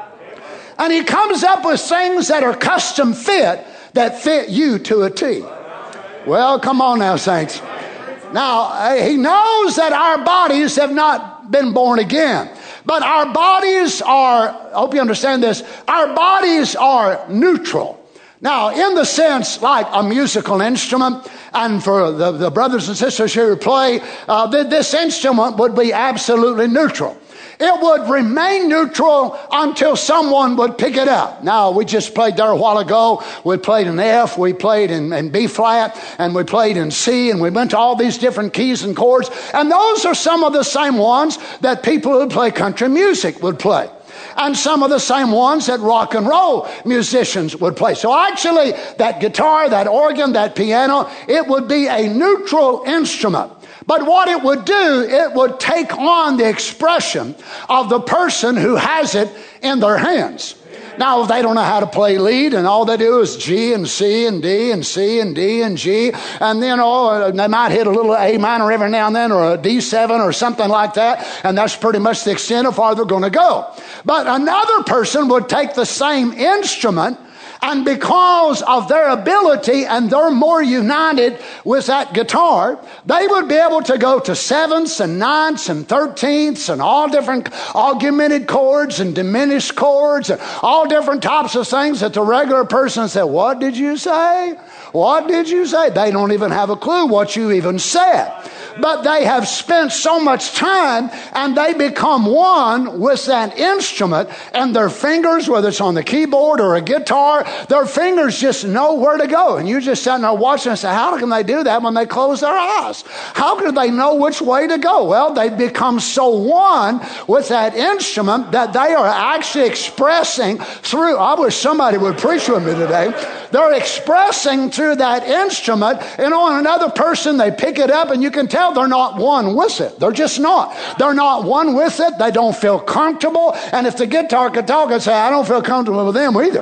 And he comes up with things that are custom fit, that fit you to a T. Well, come on now, saints. Now, He knows that our bodies have not been born again. But our bodies are, I hope you understand this, our bodies are neutral. Now, in the sense like a musical instrument, and for the brothers and sisters who play, this instrument would be absolutely neutral. It would remain neutral until someone would pick it up. Now, we just played there a while ago. We played in F, we played in B flat, and we played in C, and we went to all these different keys and chords. And those are some of the same ones that people who play country music would play. and some of the same ones that rock and roll musicians would play. So actually, that guitar, that organ, that piano, it would be a neutral instrument. But what it would do, it would take on the expression of the person who has it in their hands. Now, if they don't know how to play lead and all they do is G and C and D and C and D and G, and then they might hit a little A minor every now and then or a D7 or something like that, and that's pretty much the extent of how they're going to go. But another person would take the same instrument, and because of their ability and they're more united with that guitar, they would be able to go to sevenths and ninths and 13ths and all different augmented chords and diminished chords and all different types of things that the regular person said, "What did you say? What did you say?" They don't even have a clue what you even said. But they have spent so much time and they become one with that instrument, and their fingers, whether it's on the keyboard or a guitar, their fingers just know where to go. And you just sitting there watching and say, how can they do that when they close their eyes? How can they know which way to go? Well, they become so one with that instrument that they are actually expressing through, I wish somebody would preach with me today. They're expressing through that instrument, and on another person, they pick it up and you can tell they're not one with it. They're just not. They're not one with it. They don't feel comfortable. And if the guitar could talk, I'd say, I don't feel comfortable with them either.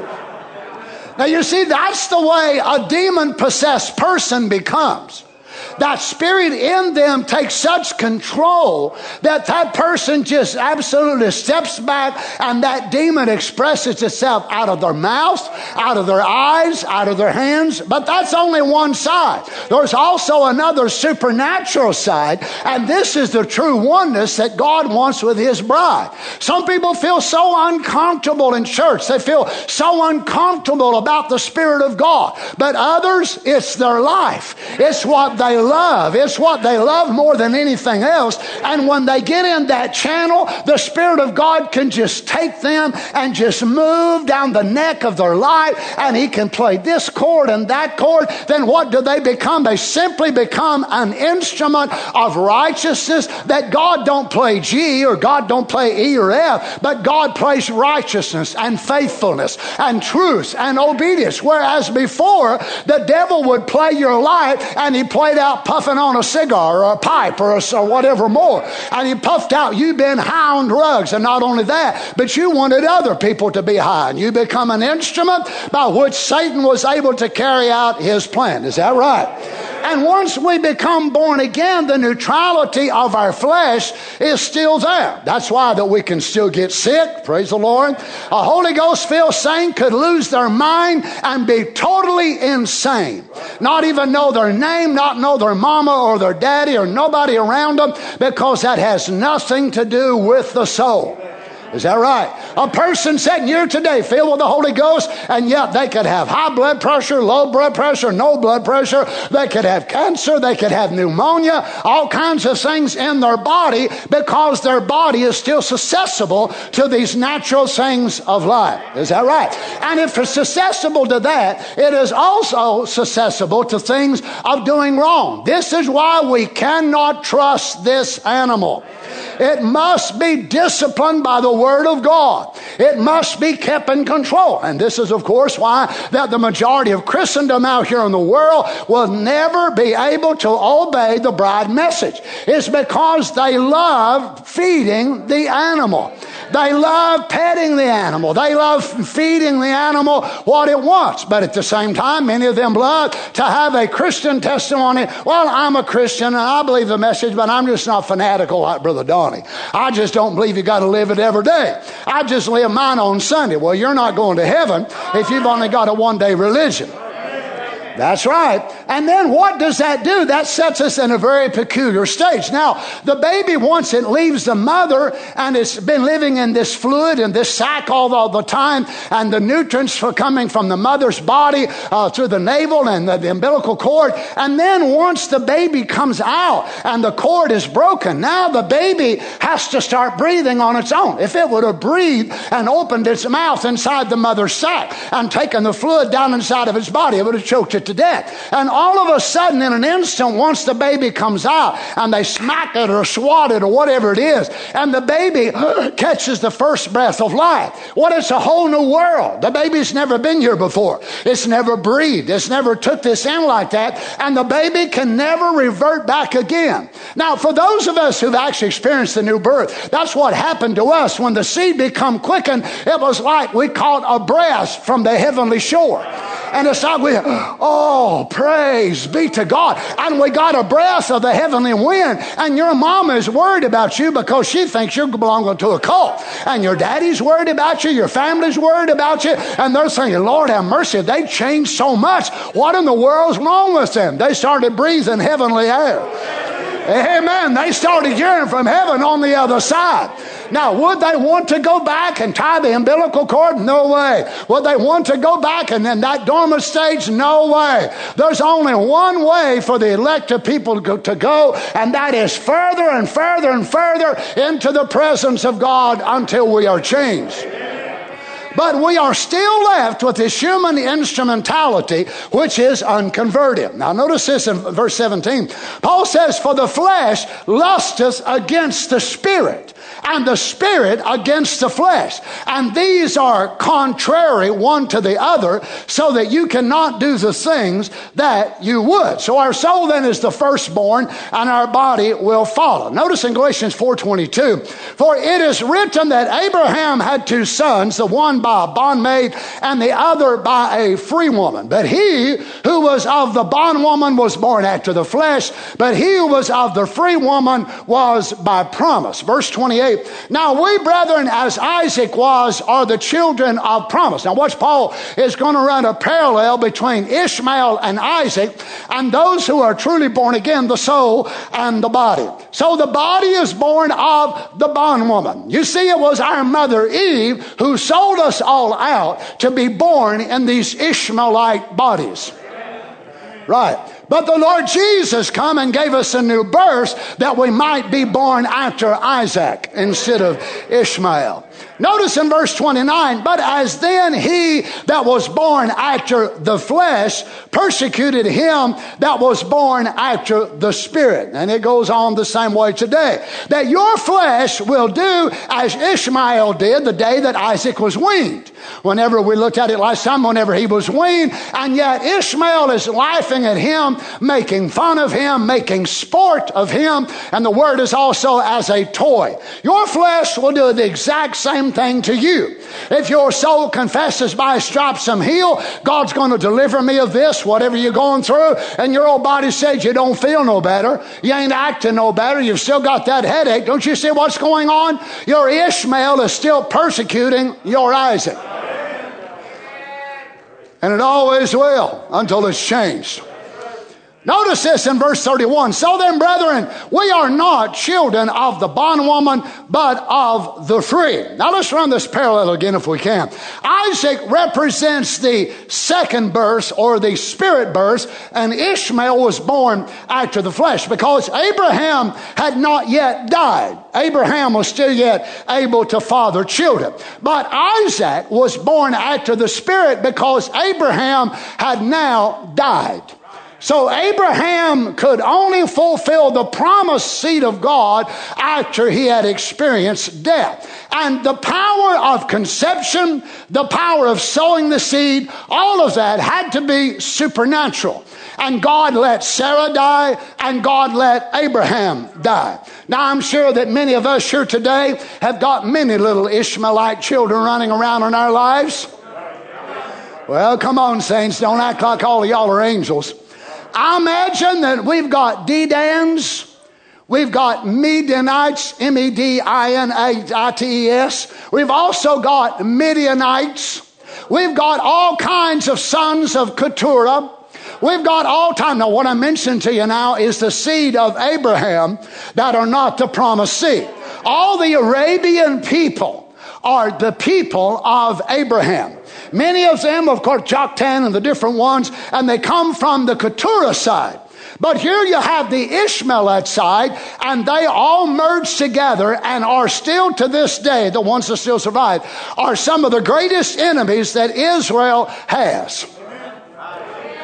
Now you see, that's the way a demon-possessed person becomes. That spirit in them takes such control that that person just absolutely steps back, and that demon expresses itself out of their mouth, out of their eyes, out of their hands. But that's only one side. There's also another supernatural side, and this is the true oneness that God wants with His bride. Some people feel so uncomfortable in church. They feel so uncomfortable about the Spirit of God. But others, it's their life. It's what they love. It's what they love more than anything else. And when they get in that channel, the Spirit of God can just take them and just move down the neck of their life, and He can play this chord and that chord. Then what do they become? They simply become an instrument of righteousness. That God don't play G or God don't play E or F, but God plays righteousness and faithfulness and truth and obedience. Whereas before, the devil would play your life, and he played out puffing on a cigar or a pipe or whatever more. And he puffed out, you've been high on drugs. And not only that, but you wanted other people to be high. And you become an instrument by which Satan was able to carry out his plan. Is that right? And once we become born again, the neutrality of our flesh is still there. That's why that we can still get sick. Praise the Lord. A Holy Ghost-filled saint could lose their mind and be totally insane. Not even know their name, not know their mama or their daddy or nobody around them, because that has nothing to do with the soul. Is that right? A person sitting here today filled with the Holy Ghost, and yet they could have high blood pressure, low blood pressure, no blood pressure. They could have cancer. They could have pneumonia, all kinds of things in their body, because their body is still susceptible to these natural things of life. Is that right? And if it's susceptible to that, it is also susceptible to things of doing wrong. This is why we cannot trust this animal. It must be disciplined by the Word of God. It must be kept in control. And this is, of course, why that the majority of Christendom out here in the world will never be able to obey the bride message. It's because they love feeding the animal. They love petting the animal. They love feeding the animal what it wants. But at the same time, many of them love to have a Christian testimony. Well, I'm a Christian and I believe the message, but I'm just not fanatical like Brother Donnie. I just don't believe you got to live it every day. I just live mine on Sunday. Well, you're not going to heaven if you've only got a one-day religion. That's right. And then what does that do? That sets us in a very peculiar stage. Now, the baby, once it leaves the mother and it's been living in this fluid and this sac all the time, and the nutrients are coming from the mother's body through the navel and the umbilical cord. And then once the baby comes out and the cord is broken, now the baby has to start breathing on its own. If it would have breathed and opened its mouth inside the mother's sac and taken the fluid down inside of its body, it would have choked it to death. And all of a sudden, in an instant, once the baby comes out and they smack it or swat it or whatever it is, and the baby catches the first breath of life. Well, it's a whole new world. The baby's never been here before. It's never breathed. It's never took this in like that. And the baby can never revert back again. Now, for those of us who've actually experienced the new birth, that's what happened to us. When the seed become quickened, it was like we caught a breath from the heavenly shore. And it's like praise be to God. And we got a breath of the heavenly wind. And your mama is worried about you because she thinks you're belonging to a cult. And your daddy's worried about you. Your family's worried about you. And they're saying, Lord have mercy, they changed so much. What in the world's wrong with them? They started breathing heavenly air. Amen. They started hearing from heaven on the other side. Now, would they want to go back and tie the umbilical cord? No way. Would they want to go back and in that dormant stage? No way. There's only one way for the elected people to go, and that is further and further and further into the presence of God until we are changed. But we are still left with this human instrumentality, which is unconverted. Now notice this in verse 17. Paul says, for the flesh lusteth against the spirit, and the spirit against the flesh. And these are contrary one to the other, so that you cannot do the things that you would. So our soul then is the firstborn, and our body will follow. Notice in Galatians 4:22, for it is written that Abraham had two sons, the one by a bondmaid and the other by a free woman. But he who was of the bondwoman was born after the flesh, but he who was of the free woman was by promise. Verse 28, now we, brethren, as Isaac was, are the children of promise. Now watch, Paul is going to run a parallel between Ishmael and Isaac, and those who are truly born again, the soul and the body. So the body is born of the bondwoman. You see, it was our mother Eve who sold us all out to be born in these Ishmaelite bodies. Right. But the Lord Jesus come and gave us a new birth that we might be born after Isaac instead of Ishmael. Notice in verse 29, but as then he that was born after the flesh persecuted him that was born after the spirit. And it goes on the same way today. That your flesh will do as Ishmael did the day that Isaac was weaned. Whenever we looked at it last time, whenever he was weaned, and yet Ishmael is laughing at him, making fun of him, making sport of him, and the word is also as a toy. Your flesh will do the exact same thing to you. If your soul confesses by stripes I'm healed, God's going to deliver me of this, whatever you're going through, and your old body says you don't feel no better, you ain't acting no better, you've still got that headache. Don't you see what's going on? Your Ishmael is still persecuting your Isaac. And it always will until it's changed. Notice this in verse 31. So then, brethren, we are not children of the bondwoman, but of the free. Now let's run this parallel again if we can. Isaac represents the second birth or the spirit birth, and Ishmael was born after the flesh because Abraham had not yet died. Abraham was still yet able to father children. But Isaac was born after the spirit because Abraham had now died. So Abraham could only fulfill the promised seed of God after he had experienced death. And the power of conception, the power of sowing the seed, all of that had to be supernatural. And God let Sarah die, and God let Abraham die. Now I'm sure that many of us here today have got many little Ishmaelite children running around in our lives. Well, come on, saints, don't act like all of y'all are angels. I imagine that we've got Dedans, we've got Midianites, Medianites. We've also got Midianites. We've got all kinds of sons of Keturah. We've got all time. Now, what I'm mentioning to you now is the seed of Abraham that are not the promised seed. All the Arabian people are the people of Abraham. Many of them, of course, Joktan and the different ones, and they come from the Keturah side. But here you have the Ishmaelite side, and they all merge together and are still to this day, the ones that still survive, are some of the greatest enemies that Israel has.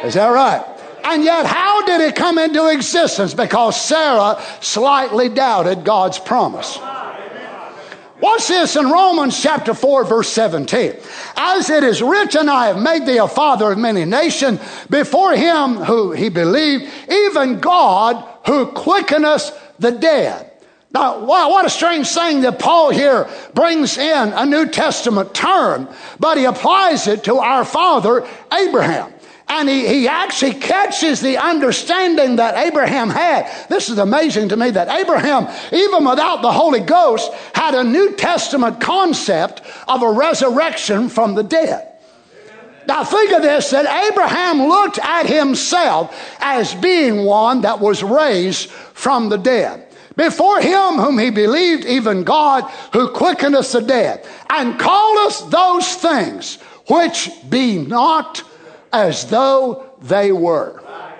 Is that right? And yet, how did it come into existence? Because Sarah slightly doubted God's promise. Watch this in Romans chapter 4, verse 17. As it is written, I have made thee a father of many nations, before him who he believed, even God who quickeneth the dead. Now, wow, what a strange thing that Paul here brings in a New Testament term, but he applies it to our father Abraham. And he actually catches the understanding that Abraham had. This is amazing to me that Abraham, even without the Holy Ghost, had a New Testament concept of a resurrection from the dead. Now think of this, that Abraham looked at himself as being one that was raised from the dead. Before him whom he believed, even God who quickeneth the dead, and calleth those things which be not as though they were.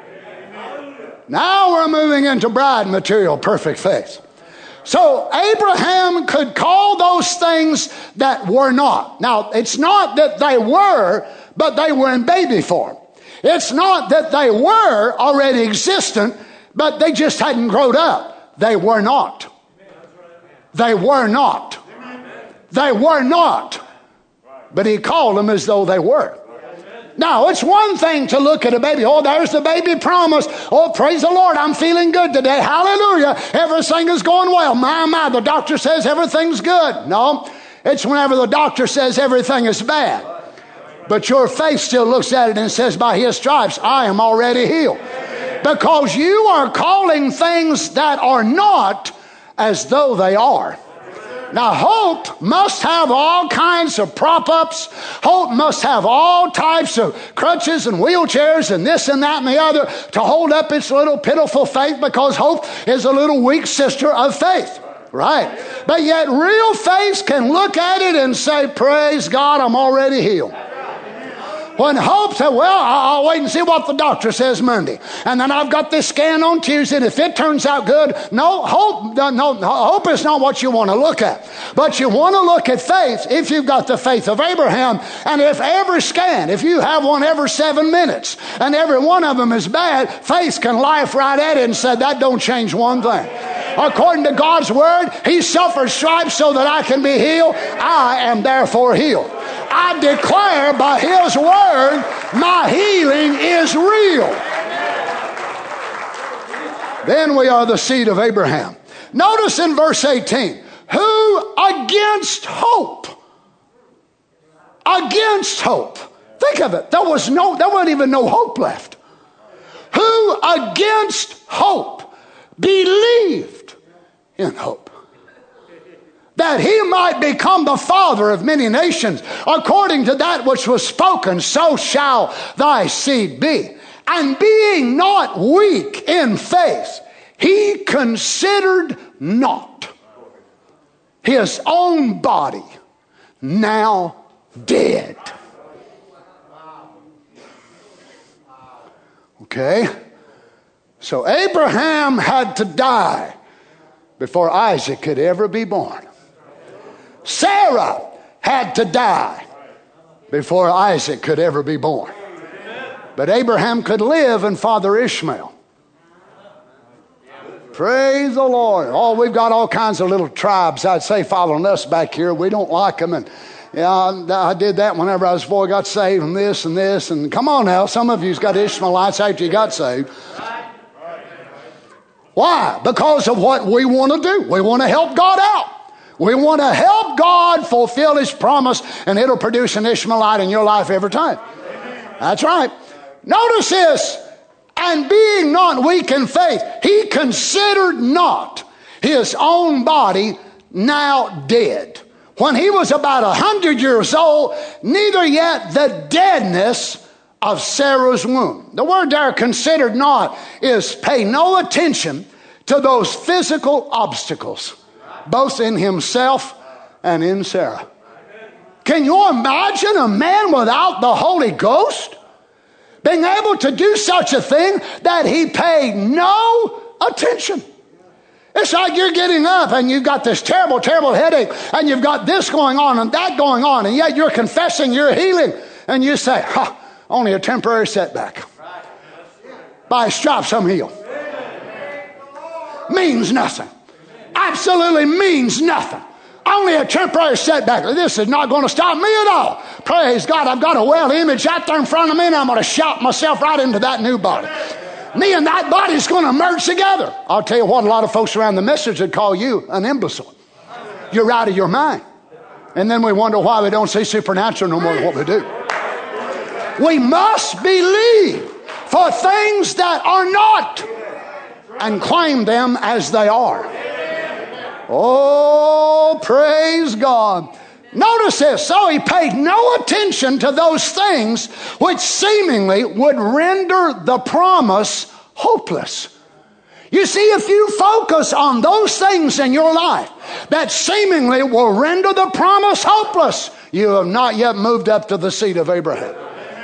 Now we're moving into bride material, perfect faith. So Abraham could call those things that were not. Now, it's not that they were, but they were in baby form. It's not that they were already existent, but they just hadn't grown up. They were not. They were not. They were not. But he called them as though they were. Now, it's one thing to look at a baby. Oh, there's the baby promise. Oh, praise the Lord, I'm feeling good today. Hallelujah. Everything is going well. My, the doctor says everything's good. No, it's whenever the doctor says everything is bad. But your faith still looks at it and says, by his stripes, I am already healed. Because you are calling things that are not as though they are. Now, hope must have all kinds of prop-ups. Hope must have all types of crutches and wheelchairs and this and that and the other to hold up its little pitiful faith, because hope is a little weak sister of faith. Right? But yet real faith can look at it and say, praise God, I'm already healed. When hope said, well, I'll wait and see what the doctor says Monday. And then I've got this scan on Tuesday, and if it turns out good, hope is not what you want to look at. But you want to look at faith if you've got the faith of Abraham. And if every scan, if you have one every 7 minutes, and every one of them is bad, faith can laugh right at it and say, that don't change one thing. According to God's word, he suffered stripes so that I can be healed. I am therefore healed. I declare by his word, my healing is real. Then we are the seed of Abraham. Notice in verse 18, who against hope, think of it, there wasn't even no hope left. Who against hope believed in hope, that he might become the father of many nations, according to that which was spoken, so shall thy seed be. And being not weak in faith, he considered not his own body now dead. Okay? So Abraham had to die before Isaac could ever be born. Sarah had to die before Isaac could ever be born. But Abraham could live and father Ishmael. Praise the Lord. Oh, we've got all kinds of little tribes, I'd say, following us back here. We don't like them. And yeah, I did that whenever I was a boy, got saved, and this and this. And come on now, some of you's got Ishmaelites after you got saved. Why? Because of what we want to do. We want to help God out. We want to help God fulfill his promise, and it'll produce an Ishmaelite in your life every time. That's right. Notice this. And being not weak in faith, he considered not his own body now dead. When he was about 100 years old, neither yet the deadness of Sarah's womb. The word there, considered not, is pay no attention to those physical obstacles, both in himself and in Sarah. Can you imagine a man without the Holy Ghost being able to do such a thing that he paid no attention? It's like you're getting up and you've got this terrible, terrible headache, and you've got this going on and that going on, and yet you're confessing you're healing, and you say, only a temporary setback. By his stripes I'm healed. Means nothing. Absolutely means nothing. Only a temporary setback. This is not going to stop me at all. Praise God. I've got a well image out there in front of me, and I'm going to shout myself right into that new body. Me and that body is going to merge together. I'll tell you what, a lot of folks around the message would call you an imbecile. You're out of your mind. And then we wonder why we don't see supernatural no more than what we do. We must believe for things that are not and claim them as they are. Oh, praise God. Notice this. So he paid no attention to those things which seemingly would render the promise hopeless. You see, if you focus on those things in your life that seemingly will render the promise hopeless, you have not yet moved up to the seed of Abraham.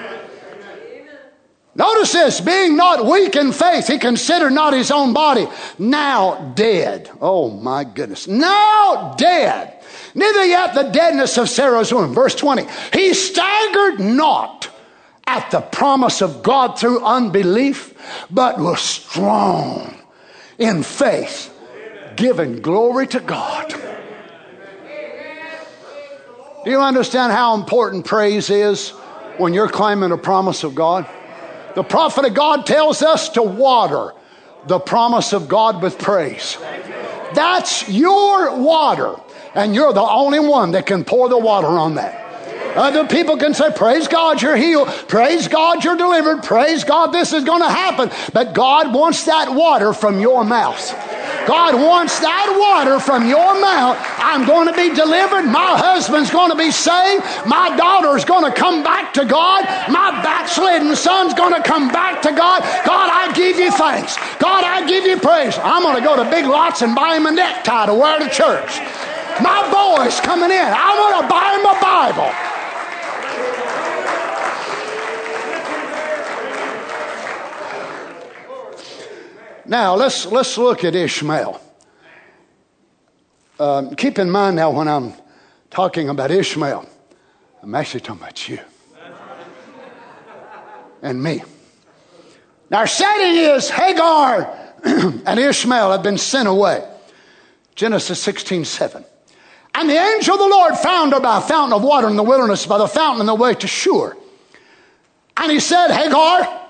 Notice this, being not weak in faith, he considered not his own body, now dead. Oh my goodness. Now dead. Neither yet the deadness of Sarah's womb. Verse 20. He staggered not at the promise of God through unbelief, but was strong in faith, giving glory to God. Do you understand how important praise is when you're claiming a promise of God? The prophet of God tells us to water the promise of God with praise. That's your water, and you're the only one that can pour the water on that. Other people can say, praise God, you're healed. Praise God, you're delivered. Praise God, this is going to happen. But God wants that water from your mouth. God wants that water from your mouth. I'm going to be delivered. My husband's going to be saved. My daughter's going to come back to God. My backslidden son's going to come back to God. God, I give you thanks. God, I give you praise. I'm going to go to Big Lots and buy him a necktie to wear to church. My boy's coming in. I'm going to buy him a Bible. Now, let's look at Ishmael. Keep in mind now when I'm talking about Ishmael, I'm actually talking about you and me. Now, our setting is Hagar and Ishmael have been sent away. Genesis 16:7. And the angel of the Lord found her by a fountain of water in the wilderness, by the fountain in the way to Shur. And he said, Hagar,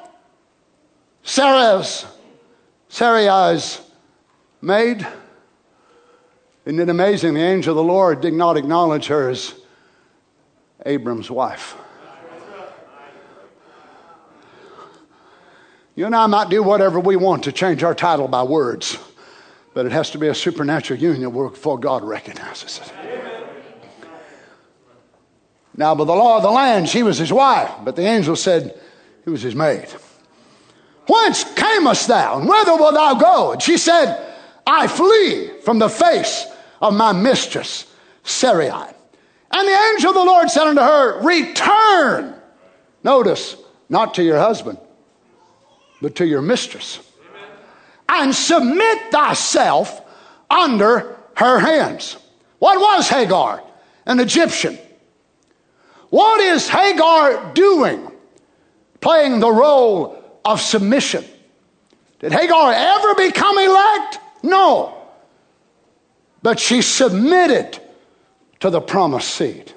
Sarai's maid. Isn't it amazing? The angel of the Lord did not acknowledge her as Abram's wife. You and I might do whatever we want to change our title by words, but it has to be a supernatural union before God recognizes it. Now, by the law of the land, she was his wife, but the angel said he was his maid. Whence camest thou, and whither wilt thou go? And she said, I flee from the face of my mistress, Sarai. And the angel of the Lord said unto her, return. Notice, not to your husband, but to your mistress. And submit thyself under her hands. What was Hagar? An Egyptian. What is Hagar doing? Playing the role of submission. Did Hagar ever become elect? No. But she submitted to the promised seed.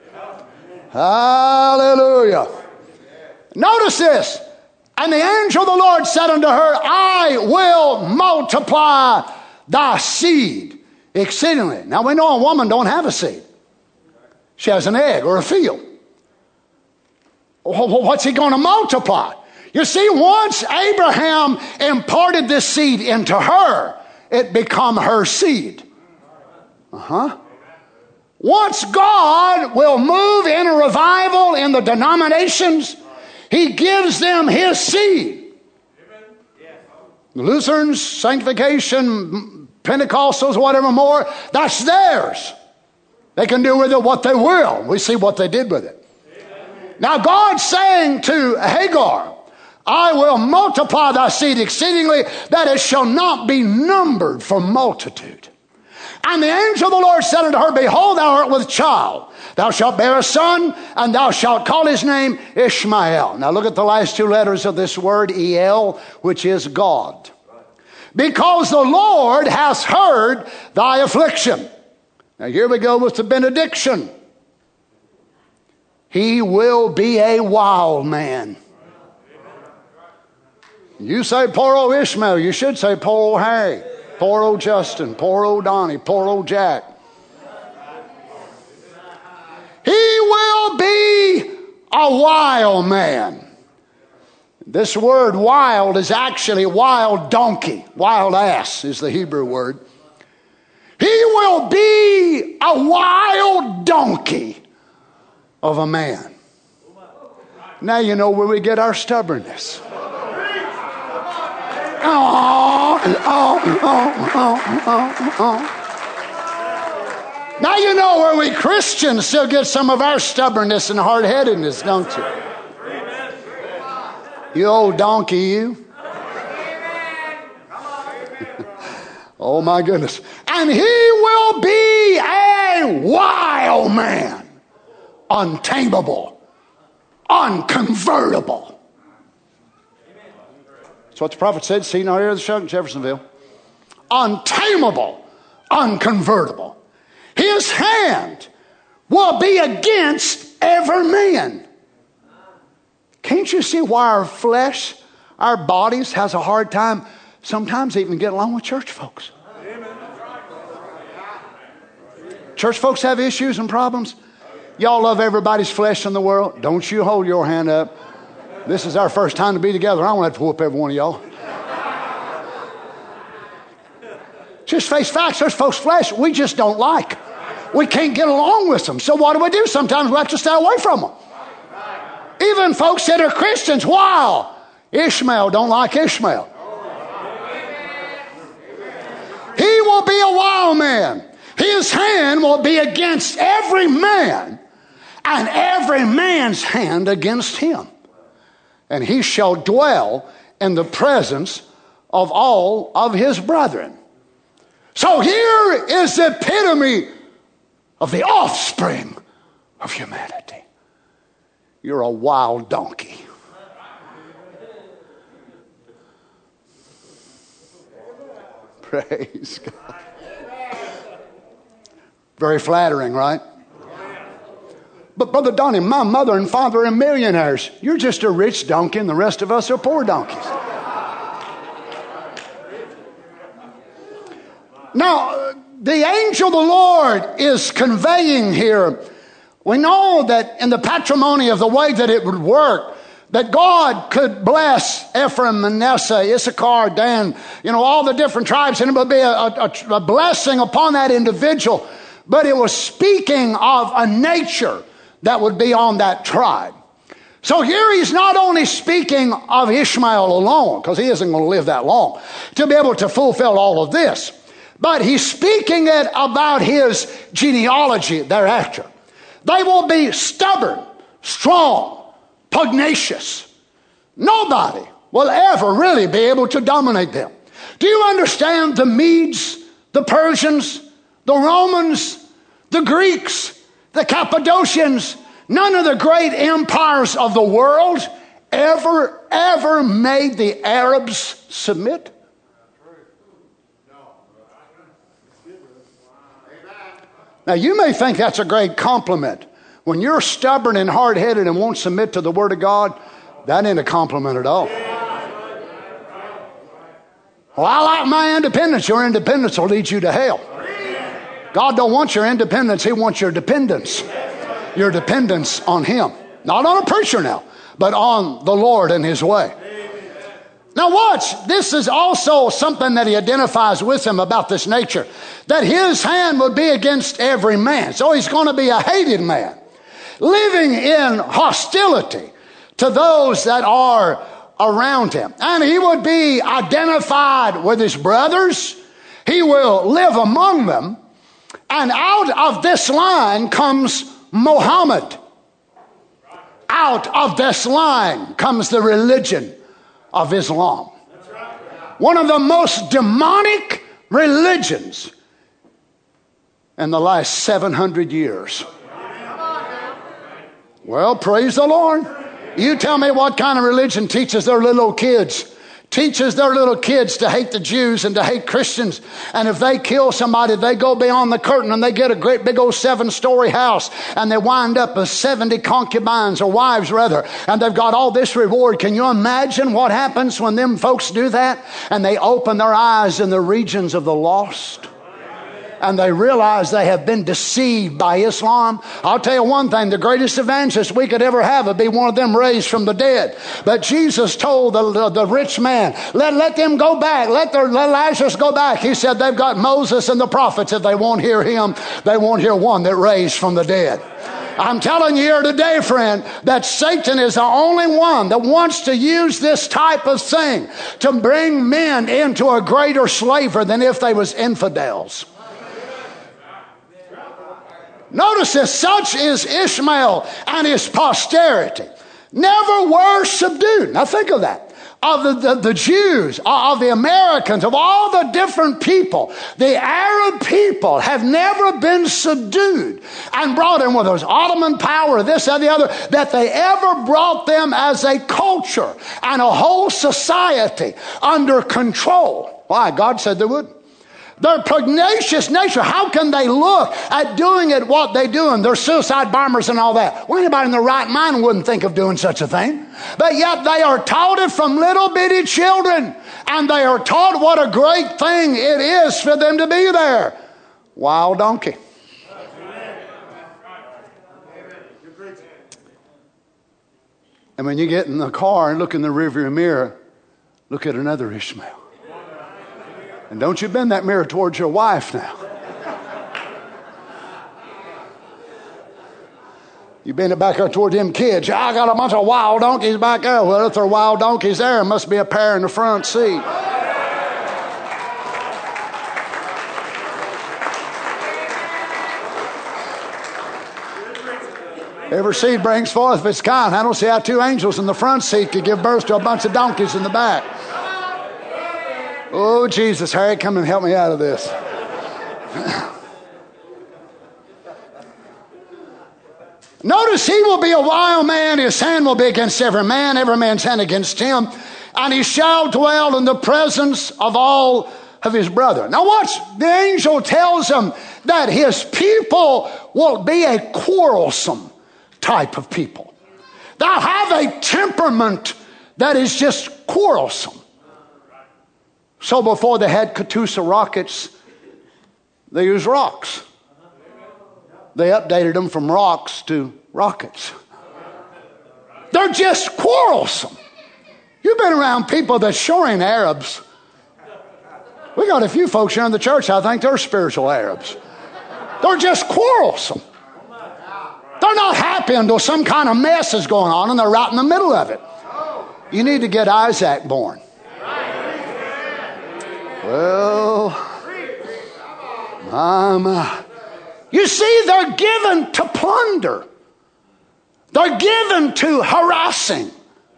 Hallelujah. Notice this. And the angel of the Lord said unto her, I will multiply thy seed exceedingly. Now we know a woman don't have a seed. She has an egg or a field. What's he going to multiply? You see, once Abraham imparted this seed into her, it became her seed. Once God will move in a revival in the denominations, he gives them his seed. The Lutherans, sanctification, Pentecostals, whatever more, that's theirs. They can do with it what they will. We see what they did with it. Now God's saying to Hagar, I will multiply thy seed exceedingly, that it shall not be numbered for multitude. And the angel of the Lord said unto her, behold, thou art with child, Thou shalt bear a son, and thou shalt call his name Ishmael. Now look at the last two letters of this word, El, which is God. Because the Lord has heard thy affliction. Now here we go with the benediction. He will be a wild man. You say poor old Ishmael, you should say poor old Harry, poor old Justin, poor old Donnie, poor old Jack. He will be a wild man. This word wild is actually wild donkey. Wild ass is the Hebrew word. He will be a wild donkey of a man. Now you know where we get our stubbornness. Now you know where we Christians still get some of our stubbornness and hard-headedness, don't you? You old donkey, you. Oh my goodness. And he will be a wild man. Untamable. Unconvertible. That's what the prophet said. See, now here's the show in Jeffersonville. Untamable. Unconvertible. His hand will be against every man. Can't you see why our flesh, our bodies, has a hard time sometimes even getting along with church folks? Church folks have issues and problems. Y'all love everybody's flesh in the world. Don't you hold your hand up. This is our first time to be together. I don't have to whoop every one of y'all. Just face facts. There's folks' flesh we just don't like. We can't get along with them. So what do? Sometimes we have to stay away from them. Even folks that are Christians, wow, Ishmael don't like Ishmael. He will be a wild man. His hand will be against every man, and every man's hand against him. And he shall dwell in the presence of all of his brethren. So here is the epitome of the offspring of humanity. You're a wild donkey. Praise God. Very flattering, right? But Brother Donnie, my mother and father are millionaires. You're just a rich donkey and the rest of us are poor donkeys. Now, the angel of the Lord is conveying here. We know that in the patrimony of the way that it would work, that God could bless Ephraim, Manasseh, Issachar, Dan, all the different tribes, and it would be a blessing upon that individual. But it was speaking of a nature that would be on that tribe. So here he's not only speaking of Ishmael alone, because he isn't going to live that long, to be able to fulfill all of this. But he's speaking it about his genealogy thereafter. They will be stubborn, strong, pugnacious. Nobody will ever really be able to dominate them. Do you understand the Medes, the Persians, the Romans, the Greeks, the Cappadocians? None of the great empires of the world ever made the Arabs submit. Now, you may think that's a great compliment. When you're stubborn and hard-headed and won't submit to the Word of God, that ain't a compliment at all. Well, I like my independence. Your independence will lead you to hell. God don't want your independence. He wants your dependence. Your dependence on Him. Not on a preacher now, but on the Lord and His way. Now watch, this is also something that he identifies with him about this nature, that his hand would be against every man. So he's going to be a hated man, living in hostility to those that are around him. And he would be identified with his brothers. He will live among them. And out of this line comes Muhammad. Out of this line comes the religion of Islam. One of the most demonic religions in the last 700 years. Well, praise the Lord. You tell me what kind of religion teaches their little kids. Teaches their little kids to hate the Jews and to hate Christians. And if they kill somebody, they go beyond the curtain and they get a great big old 7-story house. And they wind up with 70 concubines, or wives rather. And they've got all this reward. Can you imagine what happens when them folks do that? And they open their eyes in the regions of the lost. And they realize they have been deceived by Islam. I'll tell you one thing, the greatest evangelist we could ever have would be one of them raised from the dead. But Jesus told the rich man, let them go back. Let Lazarus go back. He said they've got Moses and the prophets. If they won't hear him, they won't hear one that raised from the dead. I'm telling you here today, friend, that Satan is the only one that wants to use this type of thing to bring men into a greater slavery than if they was infidels. Notice this, such is Ishmael and his posterity. Never were subdued. Now think of that. Of the Jews, of the Americans, of all the different people, the Arab people have never been subdued and brought in, whether it was Ottoman power, this and the other, that they ever brought them as a culture and a whole society under control. Why? God said they wouldn't. Their pugnacious nature, how can they look at doing it what they do? And they're suicide bombers and all that. Well, anybody in their right mind wouldn't think of doing such a thing. But yet they are taught it from little bitty children. And they are taught what a great thing it is for them to be there. Wild donkey. And when you get in the car and look in the rearview mirror, look at another Ishmael. And don't you bend that mirror towards your wife now. You bend it back there toward them kids. I got a bunch of wild donkeys back there. Well, if there are wild donkeys there must be a pair in the front seat. Every seed brings forth of its kind. I don't see how 2 angels in the front seat could give birth to a bunch of donkeys in the back. Oh, Jesus, Harry, come and help me out of this. Notice he will be a wild man. His hand will be against every man's hand against him. And he shall dwell in the presence of all of his brethren. Now watch, the angel tells him that his people will be a quarrelsome type of people. They'll have a temperament that is just quarrelsome. So before they had Katyusha rockets, they used rocks. They updated them from rocks to rockets. They're just quarrelsome. You've been around people that sure ain't Arabs. We got a few folks here in the church, I think they're spiritual Arabs. They're just quarrelsome. They're not happy until some kind of mess is going on and they're right in the middle of it. You need to get Isaac born. Well, my. You see, they're given to plunder. They're given to harassing.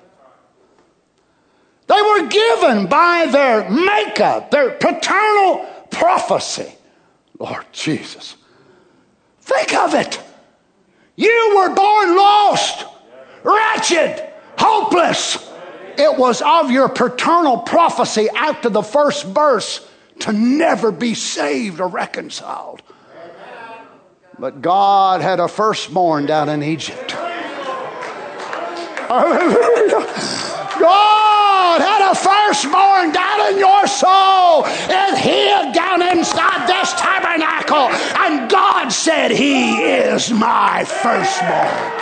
They were given by their makeup, their paternal prophecy. Lord Jesus. Think of it. You were born lost, wretched, hopeless. It was of your paternal prophecy after the first verse to never be saved or reconciled. But God had a firstborn down in Egypt. God had a firstborn down in your soul. It hid down inside this tabernacle. And God said, He is my firstborn.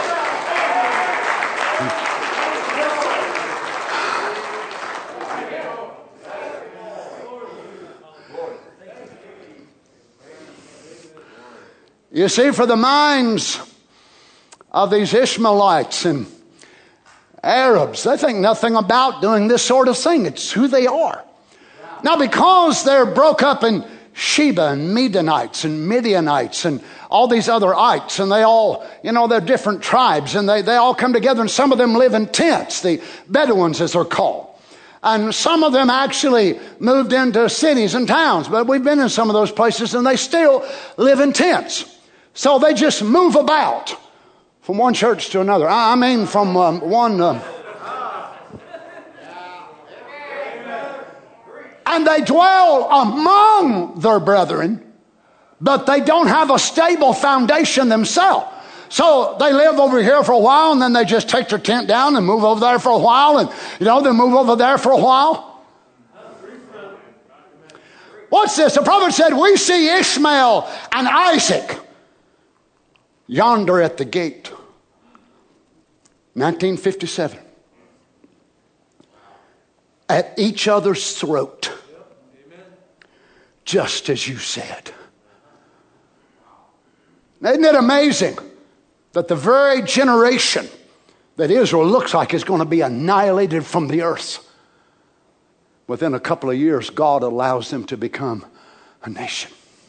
You see, for the minds of these Ishmaelites and Arabs, they think nothing about doing this sort of thing. It's who they are. Now, because they're broke up in Sheba and Midianites and Midianites and all these other ites, and they all, they're different tribes, and they all come together, and some of them live in tents, the Bedouins as they're called. And some of them actually moved into cities and towns, but we've been in some of those places, and they still live in tents. So they just move about From one church to another. I mean from one... and they dwell among their brethren, but they don't have a stable foundation themselves. So they live over here for a while, and then they just take their tent down and move over there for a while, and they move over there for a while. What's this? The prophet said, we see Ishmael and Isaac yonder at the gate. 1957. At each other's throat. Just as you said. Isn't it amazing that the very generation that Israel looks like is going to be annihilated from the earth, within a couple of years, God allows them to become a nation.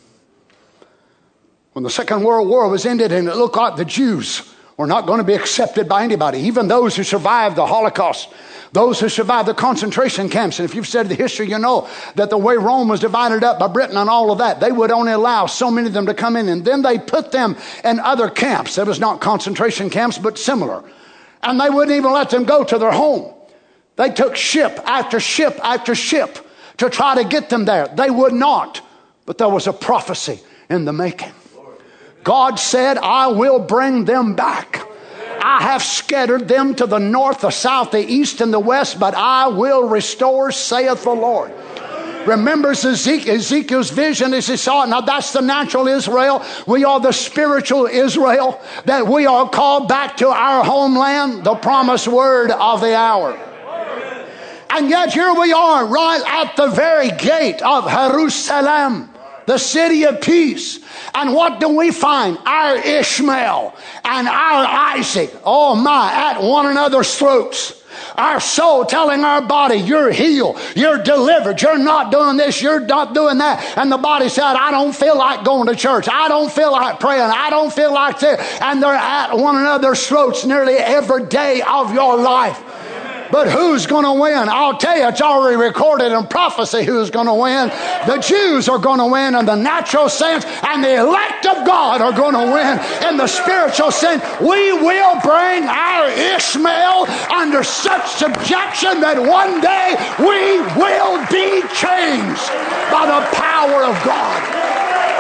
When the Second World War was ended and it looked like the Jews were not going to be accepted by anybody, even those who survived the Holocaust, those who survived the concentration camps. And if you've studied the history, you know that the way Rome was divided up by Britain and all of that, they would only allow so many of them to come in. And then they put them in other camps. That was not concentration camps, but similar. And they wouldn't even let them go to their home. They took ship after ship after ship to try to get them there. They would not. But there was a prophecy in the making. God said, I will bring them back. I have scattered them to the north, the south, the east, and the west, but I will restore, saith the Lord. Remember Ezekiel's vision as he saw it. Now that's the natural Israel. We are the spiritual Israel, that we are called back to our homeland, the promised word of the hour. And yet here we are right at the very gate of Jerusalem, the city of peace. And what do we find? Our Ishmael and our Isaac, oh my, at one another's throats. Our soul telling our body, you're healed, you're delivered, you're not doing this, you're not doing that. And the body said, I don't feel like going to church, I don't feel like praying, I don't feel like this. And they're at one another's throats nearly every day of your life. But who's going to win? I'll tell you, it's already recorded in prophecy who's going to win. The Jews are going to win in the natural sense, and the elect of God are going to win in the spiritual sense. We will bring our Ishmael under such subjection that one day we will be changed by the power of God.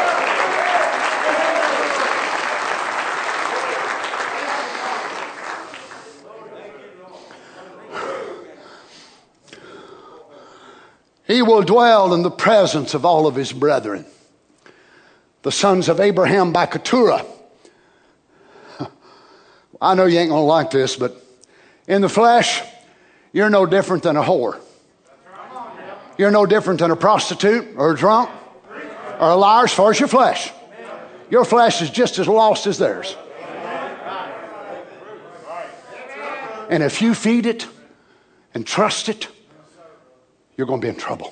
He will dwell in the presence of all of his brethren. The sons of Abraham by Keturah. I know you ain't going to like this, but in the flesh, you're no different than a whore. You're no different than a prostitute or a drunk or a liar as far as your flesh. Your flesh is just as lost as theirs. And if you feed it and trust it, you're going to be in trouble.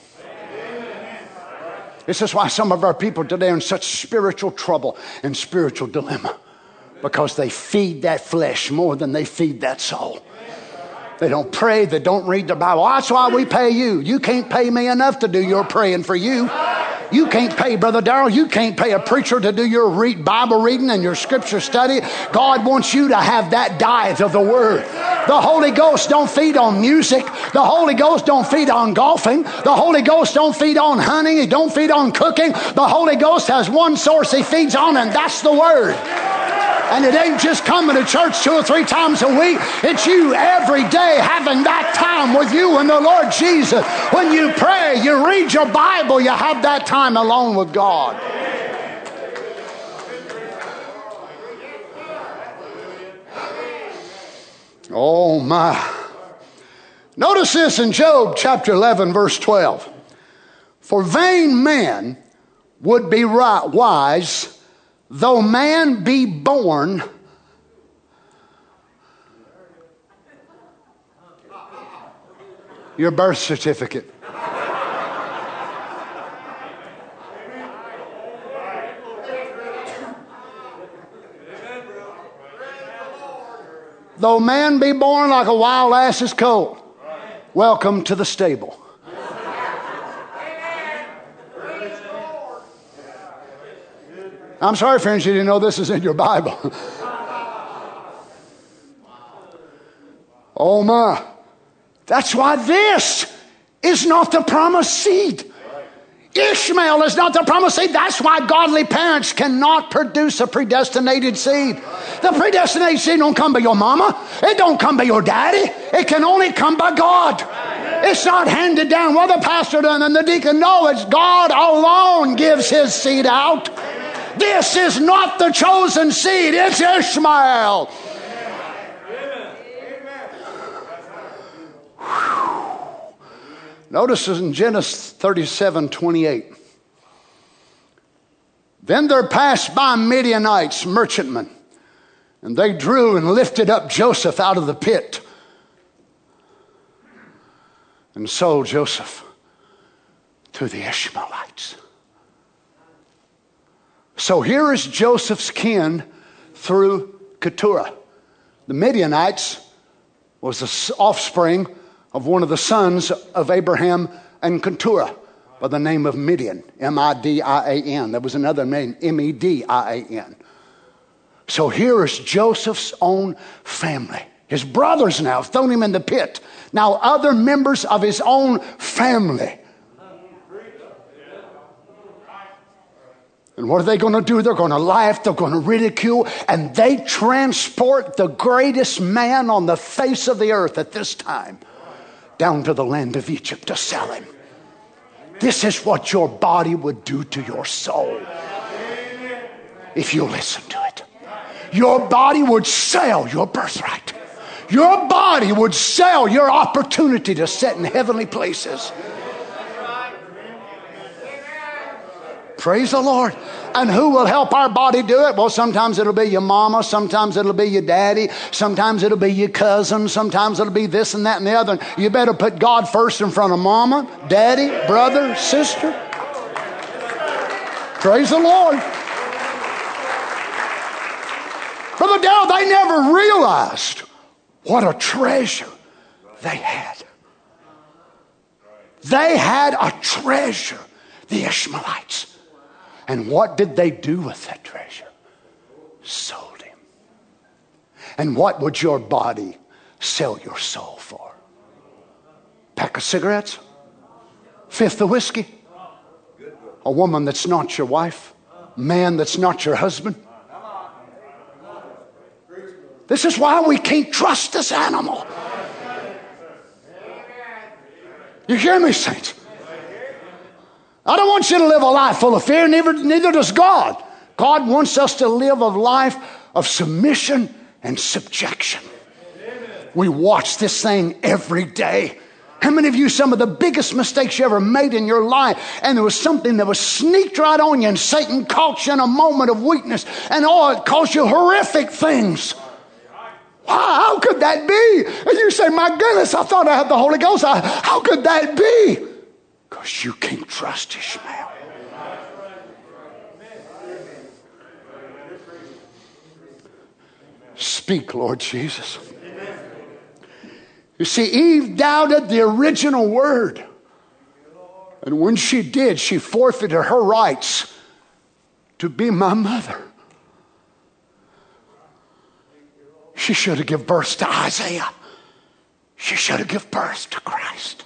This is why some of our people today are in such spiritual trouble and spiritual dilemma. Because they feed that flesh more than they feed that soul. They don't pray. They don't read the Bible. That's why we pay you. You can't pay me enough to do your praying for you. You can't pay Brother Darrell. You can't pay a preacher to do your Bible reading and your scripture study. God wants you to have that diet of the Word. The Holy Ghost don't feed on music. The Holy Ghost don't feed on golfing. The Holy Ghost don't feed on hunting. He don't feed on cooking. The Holy Ghost has one source he feeds on, and that's the Word. And it ain't just coming to church 2 or 3 times a week. It's you every day having that time with you and the Lord Jesus. When you pray, you read your Bible, you have that time alone with God. Oh my. Notice this in Job chapter 11 verse 12. For vain man would be wise, though man be born your birth certificate. Though man be born like a wild ass's colt, welcome to the stable. I'm sorry, friends, you didn't know this is in your Bible. Oh my. That's why this is not the promised seed. Ishmael is not the promised seed. That's why godly parents cannot produce a predestinated seed. The predestinated seed don't come by your mama. It don't come by your daddy. It can only come by God. It's not handed down. Well, the pastor and the deacon. No, it's God alone gives his seed out. This is not the chosen seed. It's Ishmael. Notice in Genesis 37:28. Then there passed by Midianites, merchantmen, and they drew and lifted up Joseph out of the pit and sold Joseph to the Ishmaelites. So here is Joseph's kin through Keturah. The Midianites was the offspring of one of the sons of Abraham and Keturah by the name of Midian, M-I-D-I-A-N. There was another name, M-E-D-I-A-N. So here is Joseph's own family. His brothers now have thrown him in the pit. Now other members of his own family. And what are they going to do? They're going to laugh, they're going to ridicule, and they transport the greatest man on the face of the earth at this time down to the land of Egypt to sell him. This is what your body would do to your soul if you listen to it. Your body would sell your birthright. Your body would sell your opportunity to sit in heavenly places. Praise the Lord. And who will help our body do it? Well, sometimes it'll be your mama. Sometimes it'll be your daddy. Sometimes it'll be your cousin. Sometimes it'll be this and that and the other. You better put God first in front of mama, daddy, brother, sister. Praise the Lord. Brother Darrell, they never realized what a treasure they had. They had a treasure, the Ishmaelites. And what did they do with that treasure? Sold him. And what would your body sell your soul for? Pack of cigarettes? Fifth of whiskey? A woman that's not your wife? Man that's not your husband? This is why we can't trust this animal. You hear me, saints? I don't want you to live a life full of fear, neither does God. God wants us to live a life of submission and subjection. We watch this thing every day. How many of you, some of the biggest mistakes you ever made in your life, and there was something that was sneaked right on you, and Satan caught you in a moment of weakness, and it caused you horrific things. Wow, how could that be? And you say, my goodness, I thought I had the Holy Ghost. How could that be? Because you can't trust Ishmael. Speak, Lord Jesus. You see, Eve doubted the original word. And when she did, she forfeited her rights to be my mother. She should have given birth to Isaiah. She should have given birth to Christ.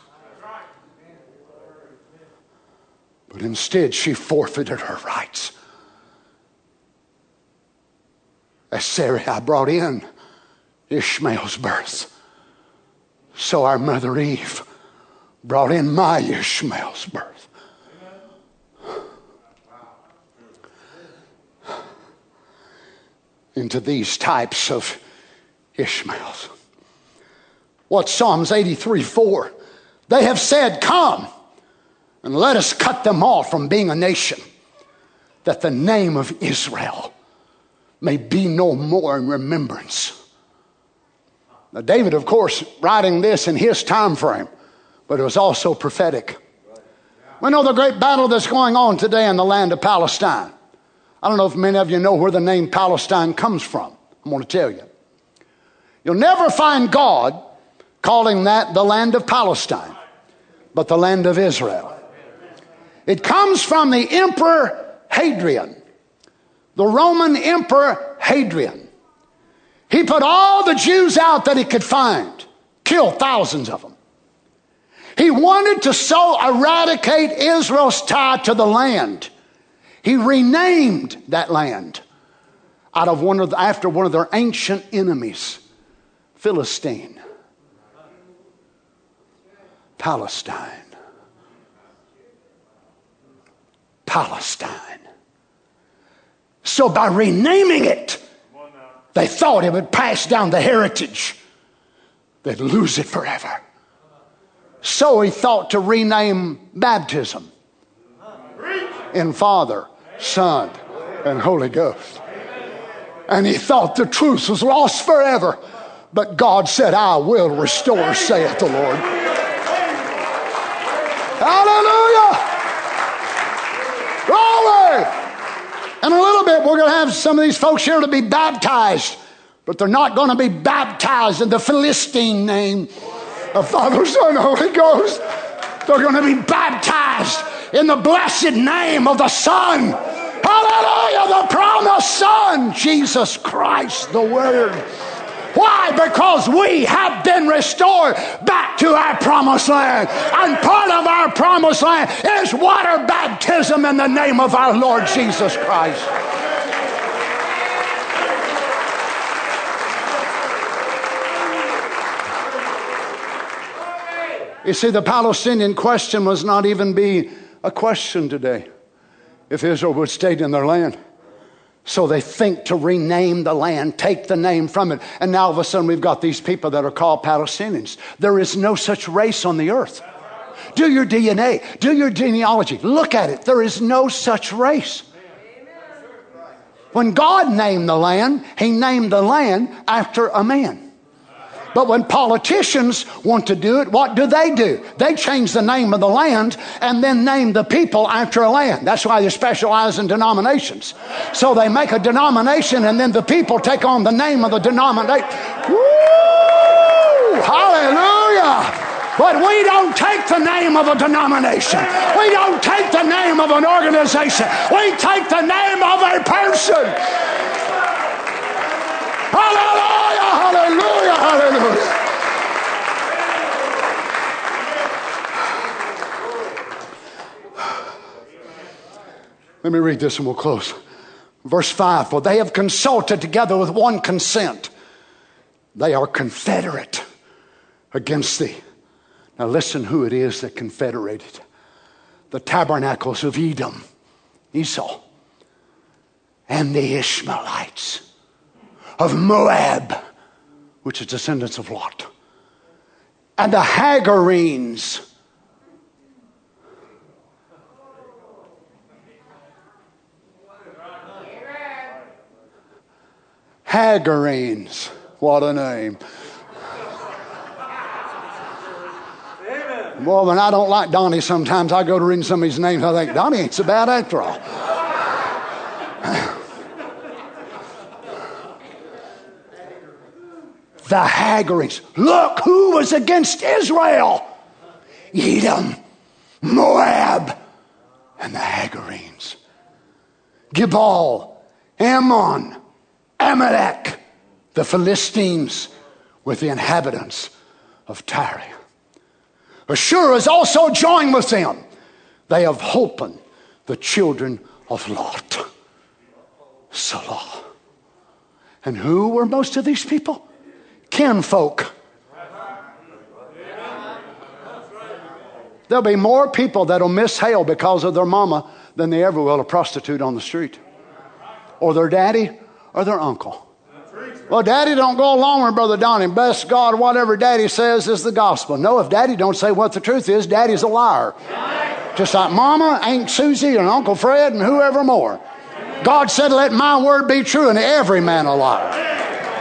But instead, she forfeited her rights. As Sarai brought in Ishmael's birth, so our mother Eve brought in my Ishmael's birth. Into these types of Ishmaels. What Psalms 83:4? They have said, come, and let us cut them off from being a nation, that the name of Israel may be no more in remembrance. Now, David, of course, writing this in his time frame, but it was also prophetic. We know the great battle that's going on today in the land of Palestine. I don't know if many of you know where the name Palestine comes from. I'm going to tell you. You'll never find God calling that the land of Palestine, but the land of Israel. It comes from the Emperor Hadrian, the Roman Emperor Hadrian. He put all the Jews out that he could find killed thousands of them. He wanted to so eradicate Israel's tie to the land. He renamed that land after one of their ancient enemies, Philistine, Palestine. So by renaming it, they thought it would pass down the heritage. They'd lose it forever. So he thought to rename baptism in Father, Son, and Holy Ghost. And he thought the truth was lost forever. But God said, I will restore, saith the Lord. Hallelujah! Glory! In a little bit, we're going to have some of these folks here to be baptized. But they're not going to be baptized in the Philistine name of Father, Son, Holy Ghost. They're going to be baptized in the blessed name of the Son. Hallelujah, the promised Son, Jesus Christ, the Word. Why? Because we have been restored back to our promised land. And part of our promised land is water baptism in the name of our Lord Jesus Christ. You see, the Palestinian question must not even be a question today if Israel would stay in their land. So they think to rename the land, take the name from it. And now all of a sudden we've got these people that are called Palestinians. There is no such race on the earth. Do your DNA, do your genealogy. Look at it. There is no such race. When God named the land, He named the land after a man. But when politicians want to do it, what do? They change the name of the land and then name the people after a land. That's why they specialize in denominations. So they make a denomination and then the people take on the name of the denomination. Woo! Hallelujah! But we don't take the name of a denomination. We don't take the name of an organization. We take the name of a person. Hallelujah! Hallelujah! Hallelujah! Let me read this and we'll close. Verse 5, for they have consulted together with one consent. They are confederate against thee. Now listen who it is that confederated. The tabernacles of Edom, Esau, and the Ishmaelites of Moab, which is descendants of Lot, and the Hagarenes, Hagarenes, what a name. Well, when I don't like Donnie sometimes, I go to reading some of these names, I think, Donnie ain't so bad after all. The Hagarenes. Look who was against Israel. Edom, Moab, and the Hagarenes. Gibal, Ammon, Amalek, the Philistines with the inhabitants of Tyre. Ashur is also joined with them. They have holpen the children of Lot. Salah. And who were most of these people? Kinfolk. There'll be more people that'll miss hell because of their mama than they ever will a prostitute on the street, or their daddy, or their uncle. Well, daddy don't go along with Brother Donnie. Bless God, whatever daddy says is the gospel. No, if daddy don't say what the truth is, daddy's a liar. Just like mama, Aunt Susie, and Uncle Fred, and whoever more. God said, let my word be true, and every man a liar.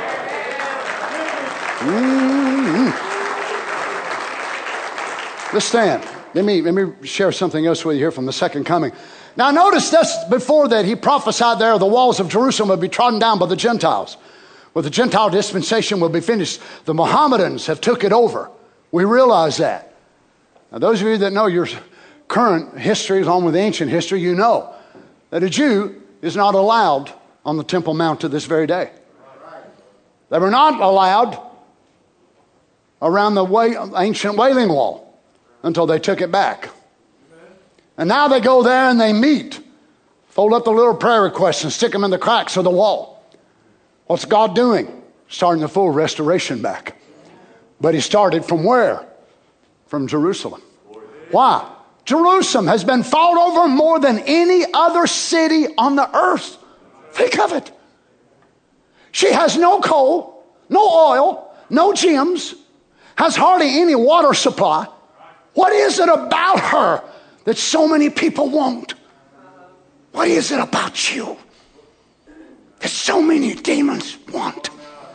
Let's stand. Let me share something else with you here from the second coming. Now notice this, before that he prophesied there the walls of Jerusalem would be trodden down by the Gentiles. Well, the Gentile dispensation will be finished. The Mohammedans have took it over. We realize that. Now those of you that know your current history along with ancient history, you know that a Jew is not allowed on the Temple Mount to this very day. They were not allowed around the ancient Wailing Wall until they took it back. And now they go there and they meet, fold up the little prayer requests and stick them in the cracks of the wall. What's God doing? Starting the full restoration back. But he started from where? From Jerusalem. Why? Jerusalem has been fought over more than any other city on the earth. Think of it. She has no coal, no oil, no gems, has hardly any water supply. What is it about her that so many people want? What is it about you that so many demons want?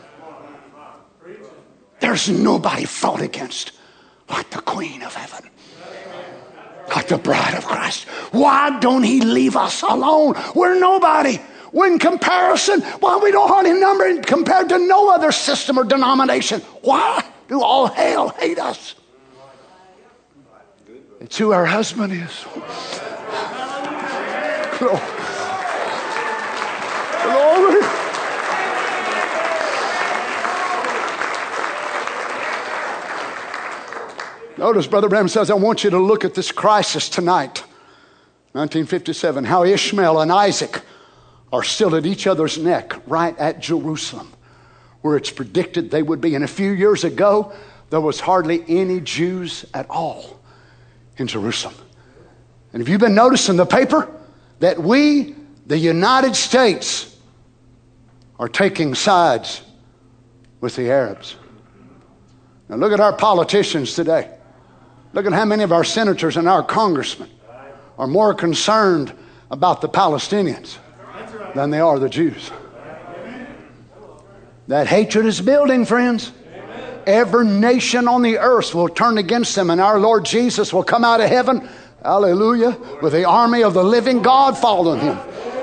There's nobody fought against like the Queen of Heaven, like the bride of Christ. Why don't he leave us alone? We're nobody. We're in comparison. Why we don't hardly number compared to no other system or denomination. Why do all hell hate us? It's who our husband is. Glory. Notice Brother Branham says, I want you to look at this crisis tonight. 1957, how Ishmael and Isaac are still at each other's neck right at Jerusalem, where it's predicted they would be. And a few years ago, there was hardly any Jews at all in Jerusalem. And have you been noticing in the paper that we, the United States, are taking sides with the Arabs? Now look at our politicians today. Look at how many of our senators and our congressmen are more concerned about the Palestinians than they are the Jews. That hatred is building, friends. Every nation on the earth will turn against them, and our Lord Jesus will come out of heaven, hallelujah, with the army of the living God following him.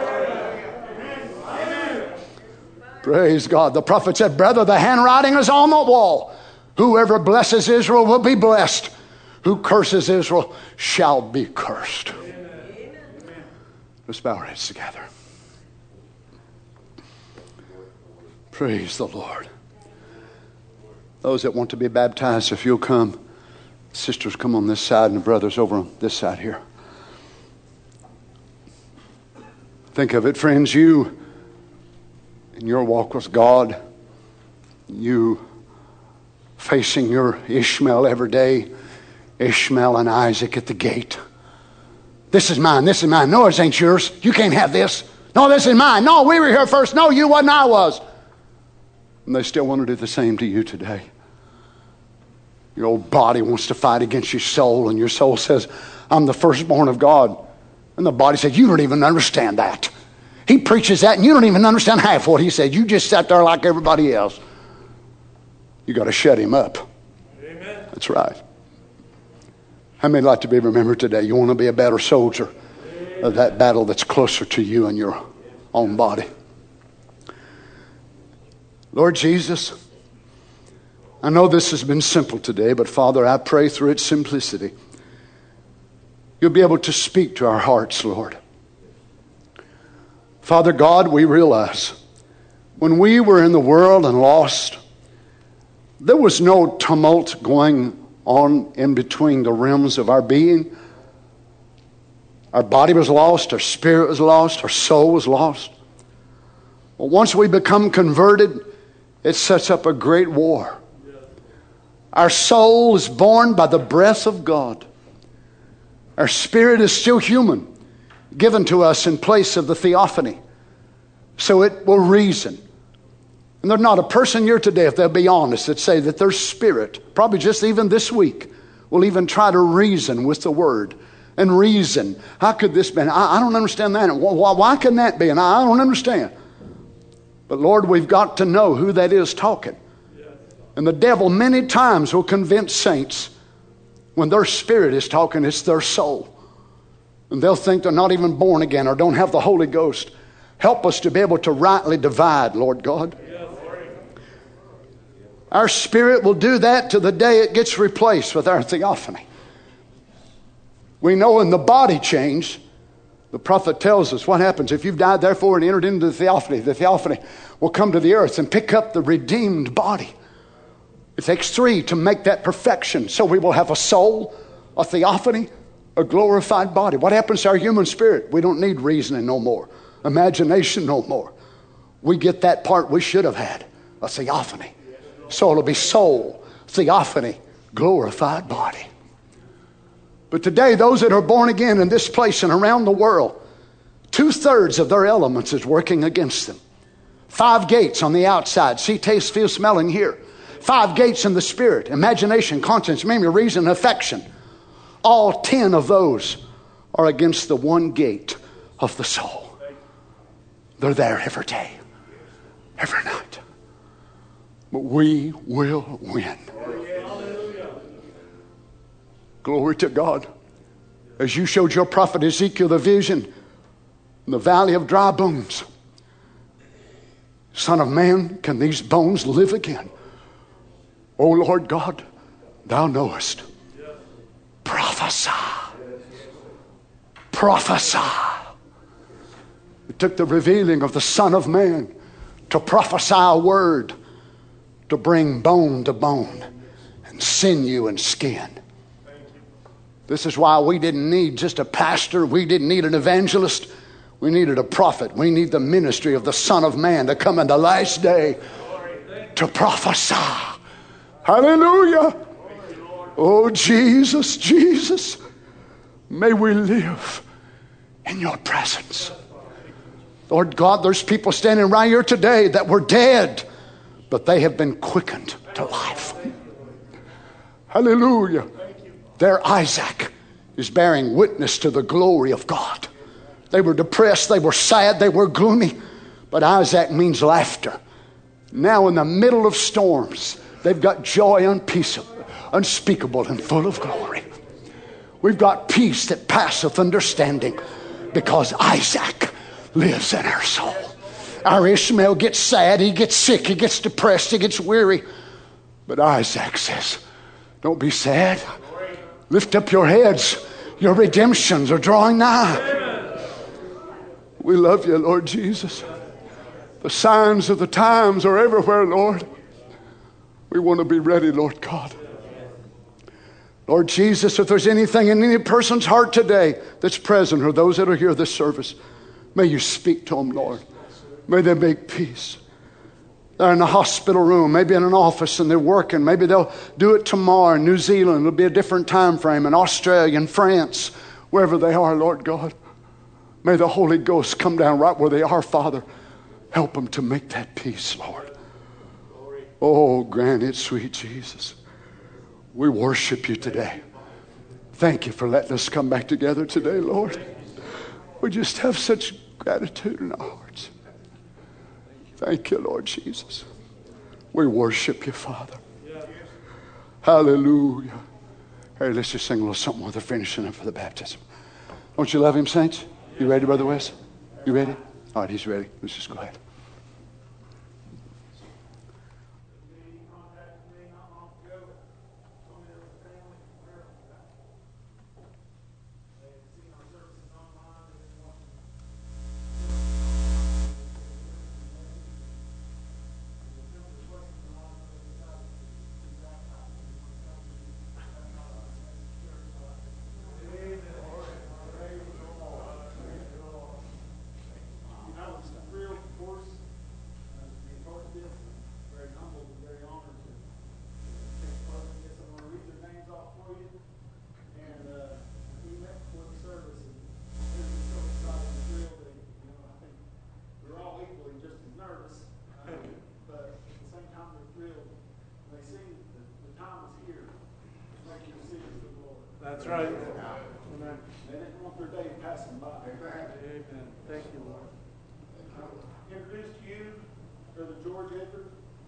Praise God. The prophet said, brother, the handwriting is on the wall. Whoever blesses Israel will be blessed. Who curses Israel shall be cursed. Let's bow our heads together. Praise the Lord. Those that want to be baptized, if you'll come. Sisters, come on this side, and the brothers over on this side here. Think of it, friends. You, in your walk with God, you facing your Ishmael every day, Ishmael and Isaac at the gate. This is mine, this is mine. No, it ain't yours. You can't have this. No, this is mine. No, we were here first. No, you wasn't, I was. And they still want to do the same to you today. Your old body wants to fight against your soul, and your soul says, I'm the firstborn of God. And the body says, you don't even understand that. He preaches that, and you don't even understand half what he said. You just sat there like everybody else. You got to shut him up. Amen. That's right. How many like to be remembered today? You want to be a better soldier of that battle that's closer to you and your own body. Lord Jesus, I know this has been simple today, but Father, I pray through its simplicity, you'll be able to speak to our hearts, Lord. Father God, we realize when we were in the world and lost, there was no tumult going on in between the realms of our being. Our body was lost, our spirit was lost, our soul was lost. But once we become converted, it sets up a great war. Our soul is born by the breath of God. Our spirit is still human, given to us in place of the theophany. So it will reason. And there's not a person here today, if they'll be honest, that say that their spirit, probably just even this week, will even try to reason with the Word. And reason. How could this be? I don't understand that. Why can that be? And I don't understand. But Lord, we've got to know who that is talking. And the devil many times will convince saints when their spirit is talking, it's their soul. And they'll think they're not even born again or don't have the Holy Ghost. Help us to be able to rightly divide, Lord God. Our spirit will do that to the day it gets replaced with our theophany. We know when the body changed, the prophet tells us what happens. If you've died, therefore, and entered into the theophany will come to the earth and pick up the redeemed body. It takes 3 to make that perfection. So we will have a soul, a theophany, a glorified body. What happens to our human spirit? We don't need reasoning no more, imagination no more. We get that part we should have had, a theophany. So it'll be soul, theophany, glorified body. But today, those that are born again in this place and around the world, 2/3 of their elements is working against them. 5 gates on the outside: see, taste, feel, smell, and hear. 5 gates in the spirit: imagination, conscience, memory, reason, affection. All 10 of those are against the one gate of the soul. They're there every day, every night. But we will win. Glory to God. As you showed your prophet Ezekiel the vision in the valley of dry bones. Son of man, can these bones live again? O Lord God, thou knowest. Prophesy. Prophesy. It took the revealing of the Son of Man to prophesy a word to bring bone to bone and sinew and skin. This is why we didn't need just a pastor. We didn't need an evangelist. We needed a prophet. We need the ministry of the Son of Man to come in the last day to prophesy. Hallelujah. Oh, Jesus, Jesus, may we live in your presence. Lord God, there's people standing right here today that were dead, but they have been quickened to life. Hallelujah. Their Isaac is bearing witness to the glory of God. They were depressed, they were sad, they were gloomy, but Isaac means laughter. Now in the middle of storms, they've got joy unspeakable and full of glory. We've got peace that passeth understanding because Isaac lives in our soul. Our Ishmael gets sad, he gets sick, he gets depressed, he gets weary. But Isaac says, don't be sad. Lift up your heads. Your redemptions are drawing nigh. We love you, Lord Jesus. The signs of the times are everywhere, Lord. We want to be ready, Lord God. Lord Jesus, if there's anything in any person's heart today that's present, or those that are here this service, may you speak to them, Lord. May they make peace. They're in the hospital room, maybe in an office, and they're working. Maybe they'll do it tomorrow in New Zealand. It'll be a different time frame in Australia, in France, wherever they are, Lord God. May the Holy Ghost come down right where they are, Father. Help them to make that peace, Lord. Oh, grant it, sweet Jesus. We worship you today. Thank you for letting us come back together today, Lord. We just have such gratitude in our hearts. Thank you, Lord Jesus. We worship you, Father. Hallelujah. Hey, let's just sing a little something while they're finishing up for the baptism. Don't you love him, saints? You ready, Brother Wes? You ready? All right, he's ready. Let's just go ahead. That's right. Amen. They didn't want their day passing by. Amen. Thank you, Lord. Introduce to you Brother George Edgar,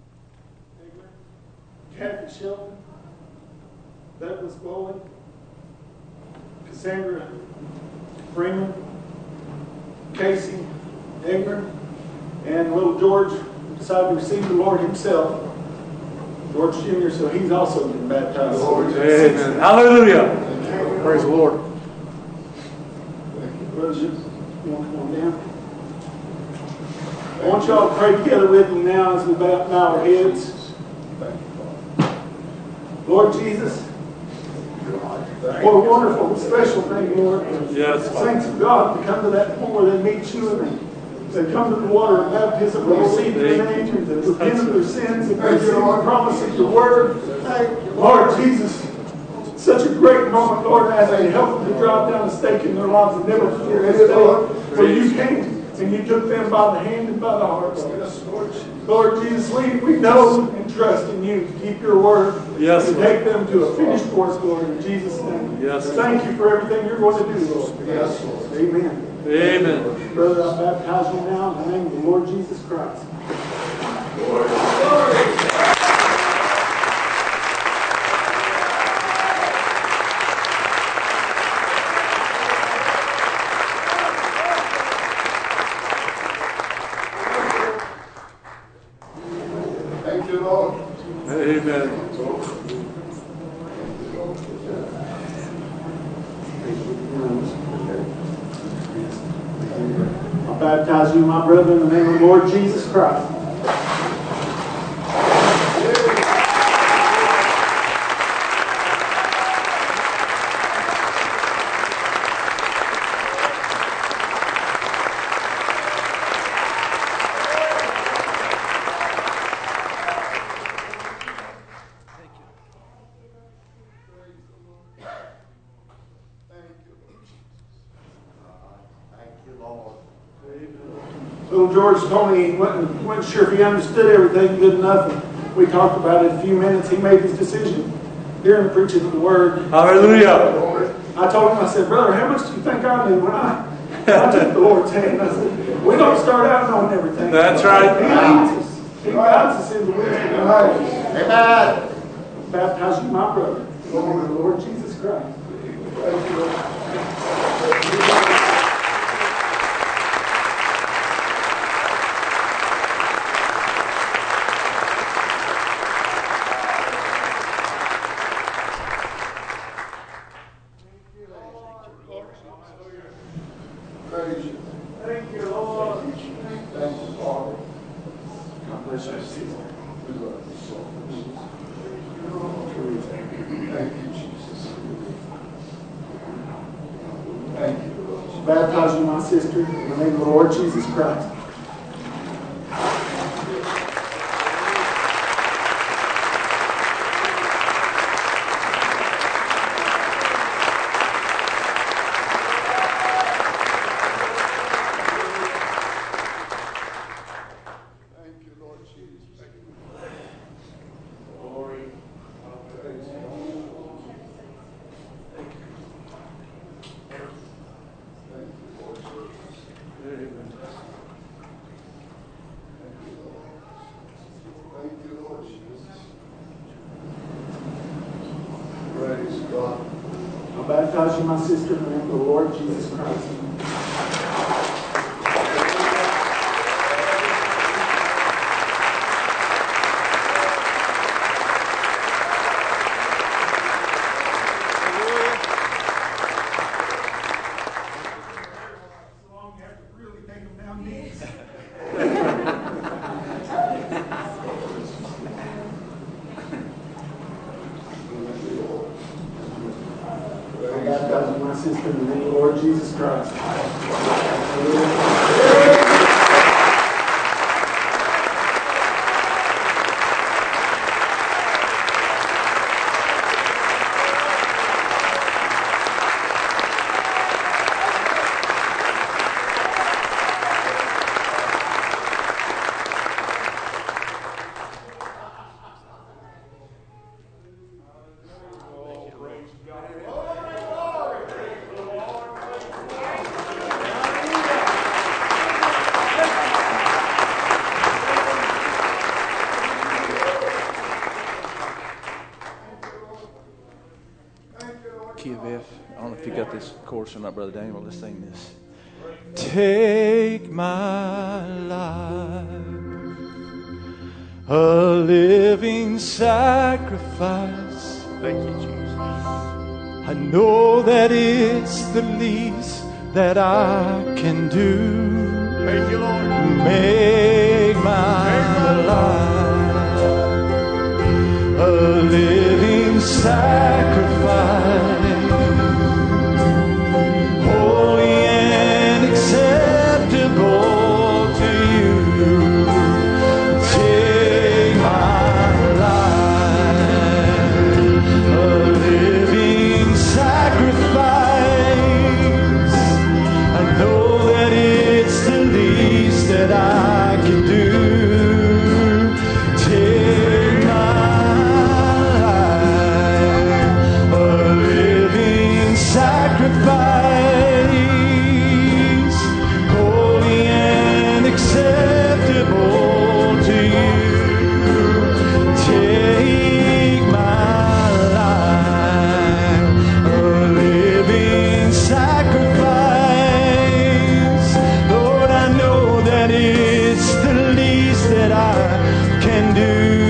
Kathy Shelton, Douglas Bowen, Cassandra Freeman, Casey Egner, and little George decided to receive the Lord himself. George Jr., so he's also been baptized. Amen. Hallelujah. Praise the Lord. Brothers, you want to come on down? I want y'all to pray together with me now as we bow our heads. Lord Jesus, what a wonderful, special thing, Lord. Yes. Thanks to God to come to that point where they meet you and they come to the water of baptism, they receive your name and to repent of their sins and receive the promise of your word. Lord Jesus, such a great moment, Lord, as they help them to drive down a stake in their lives and never forget this day where you came and you took them by the hand and by the heart. Lord Jesus, we know and trust in you to keep your word Yes, and to take them to a finished course, Lord, in Jesus' name. Yes. Thank you for everything you're going to do, Lord. Yes, Lord. Amen. Amen. Brother, I baptize you now in the name of the Lord Jesus Christ. Thank you, Lord. Amen. I baptize you, my brother, in the name of the Lord Jesus Christ. Little George told me he wasn't sure if he understood everything good enough. And we talked about it a few minutes. He made his decision during the preaching of the word. Hallelujah. I told him, I said, brother, how much do you think I knew when I took the Lord's hand? I said, we don't start out knowing everything. That's right. He leads us. He guides us into wisdom. Amen. Baptize you, my brother, in the name of the Lord Jesus Christ. Praise you. Thank you, Lord. Thank you, Father. God bless you. We love you so much. Thank you, Jesus. Thank you, Lord. Baptize you, my sister, in the name of the Lord Jesus Christ. Thank you, Lord Jesus. Thank you. Glory. Praise you. Thank you, Lord Jesus. Thank you, Lord Jesus. Praise God. I baptize you, my sister, in the name of the Lord Jesus Christ. So long you have to really take them down knees. I baptize you, my sister, in the name of the Lord Jesus Christ. Key of F. I don't know if you got this chorus or not, Brother Daniel. Let's sing this. Take my life, a living sacrifice. Thank you, Jesus. I know that it's the least that I can do. Thank you, Lord. Make my life a living sacrifice, holy and acceptable to you. Take my life, a living sacrifice. I know that it's the least that I can do. Take my life, a living sacrifice, holy and acceptable to you. Take my life, a living sacrifice. Lord, I know that it's the least that I can do.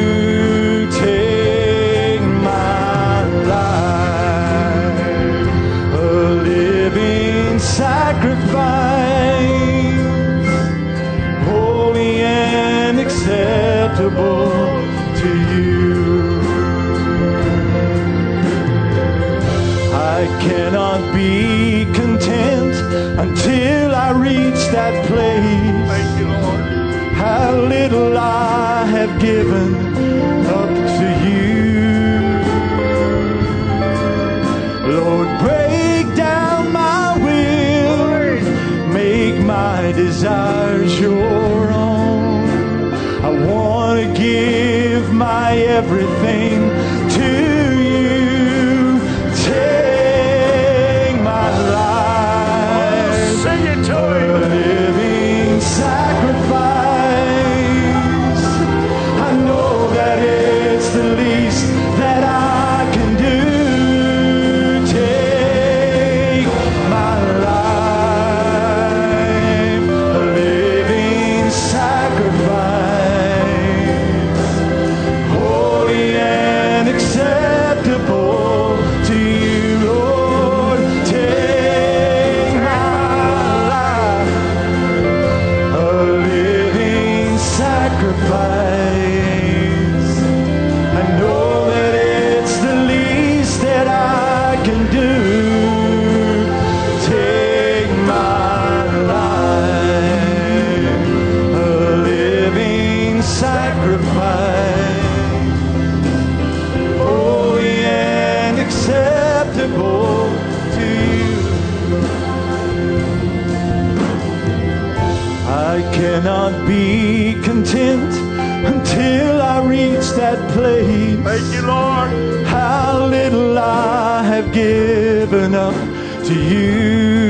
Take my life, a living sacrifice, holy and acceptable to you. I cannot be content until I reach that place. Thank you, Lord. How little I have given up to you. Lord, break down my will, make my desires your own. I want to give my everything to you. Take my life, Sing it to a him. living sacrifice. I know that it's the least that I can do. Take my life, a living sacrifice, holy and acceptable to you, Lord. Take my life, a living sacrifice. I know that it's the least that I can do. Take my life, a living sacrifice, holy and acceptable to you. I cannot be content until I reach that place. Thank you, Lord. How little I have given up to you.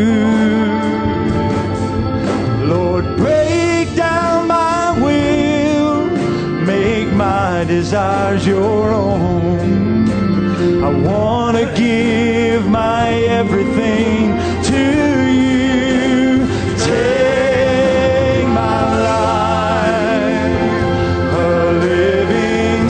Lord, break down my will, make my desires your own. I want to give my everything to you. Take my life, a living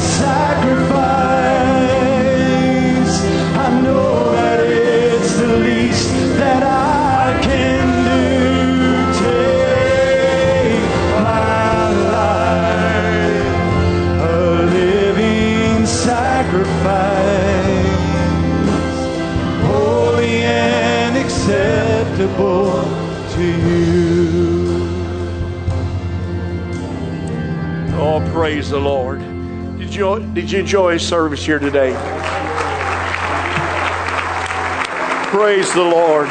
sacrifice. I know that it's the least that I can do. Take my life, a living sacrifice, holy and acceptable to you. Oh, praise the Lord. Did you enjoy his service here today? Praise the Lord.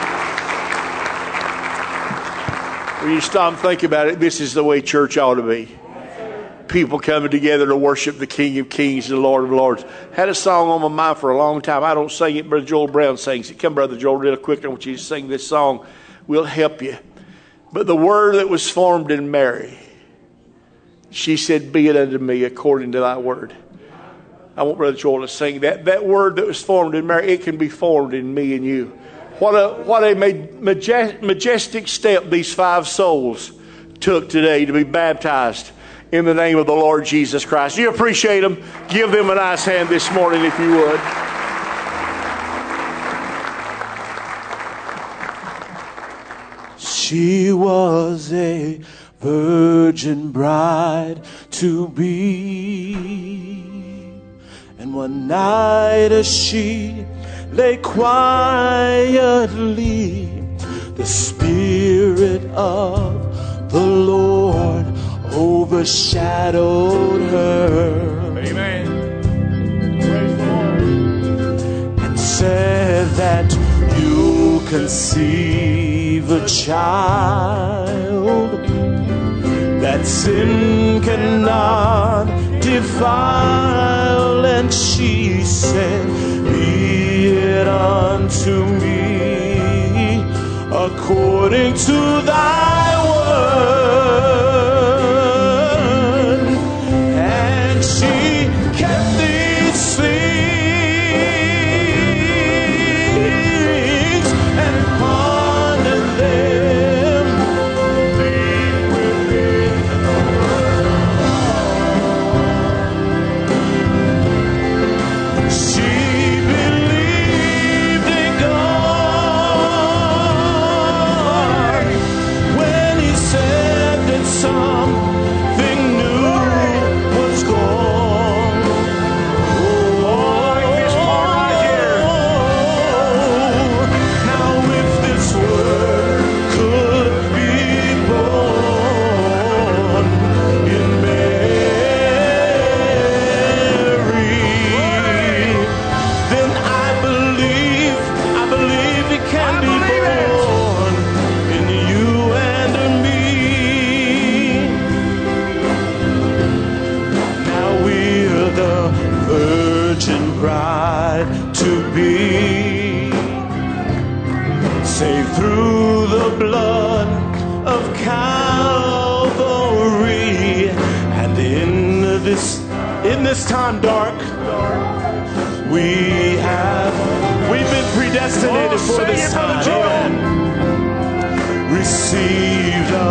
When you stop and think about it, this is the way church ought to be. People coming together to worship the King of Kings and the Lord of Lords. Had a song on my mind for a long time. I don't sing it, Brother Joel Brown sings it. Come, Brother Joel, real quick. I want you to sing this song. We'll help you. But the word that was formed in Mary, she said, be it unto me according to thy word. I want Brother Joel to sing that. That word that was formed in Mary, it can be formed in me and you. What a majestic step these 5 souls took today to be baptized in the name of the Lord Jesus Christ. You appreciate them? Give them a nice hand this morning if you would. She was a virgin bride to be, And one night as she lay quietly, the Spirit of the Lord overshadowed her. Amen. And said that you conceive a child that sin cannot defile. And she said, be it unto me according to thy word. And she kept these things and pondered them deep within her. She believed in God when He said that something new was gone. Like this part right here. Now if this word could be born in Mary, then I believe it can be born in you and in me. Now we're the virgin bride to be, saved through the blood of Calvary. And in this time dark, we've been predestinated for this time. Amen. Received a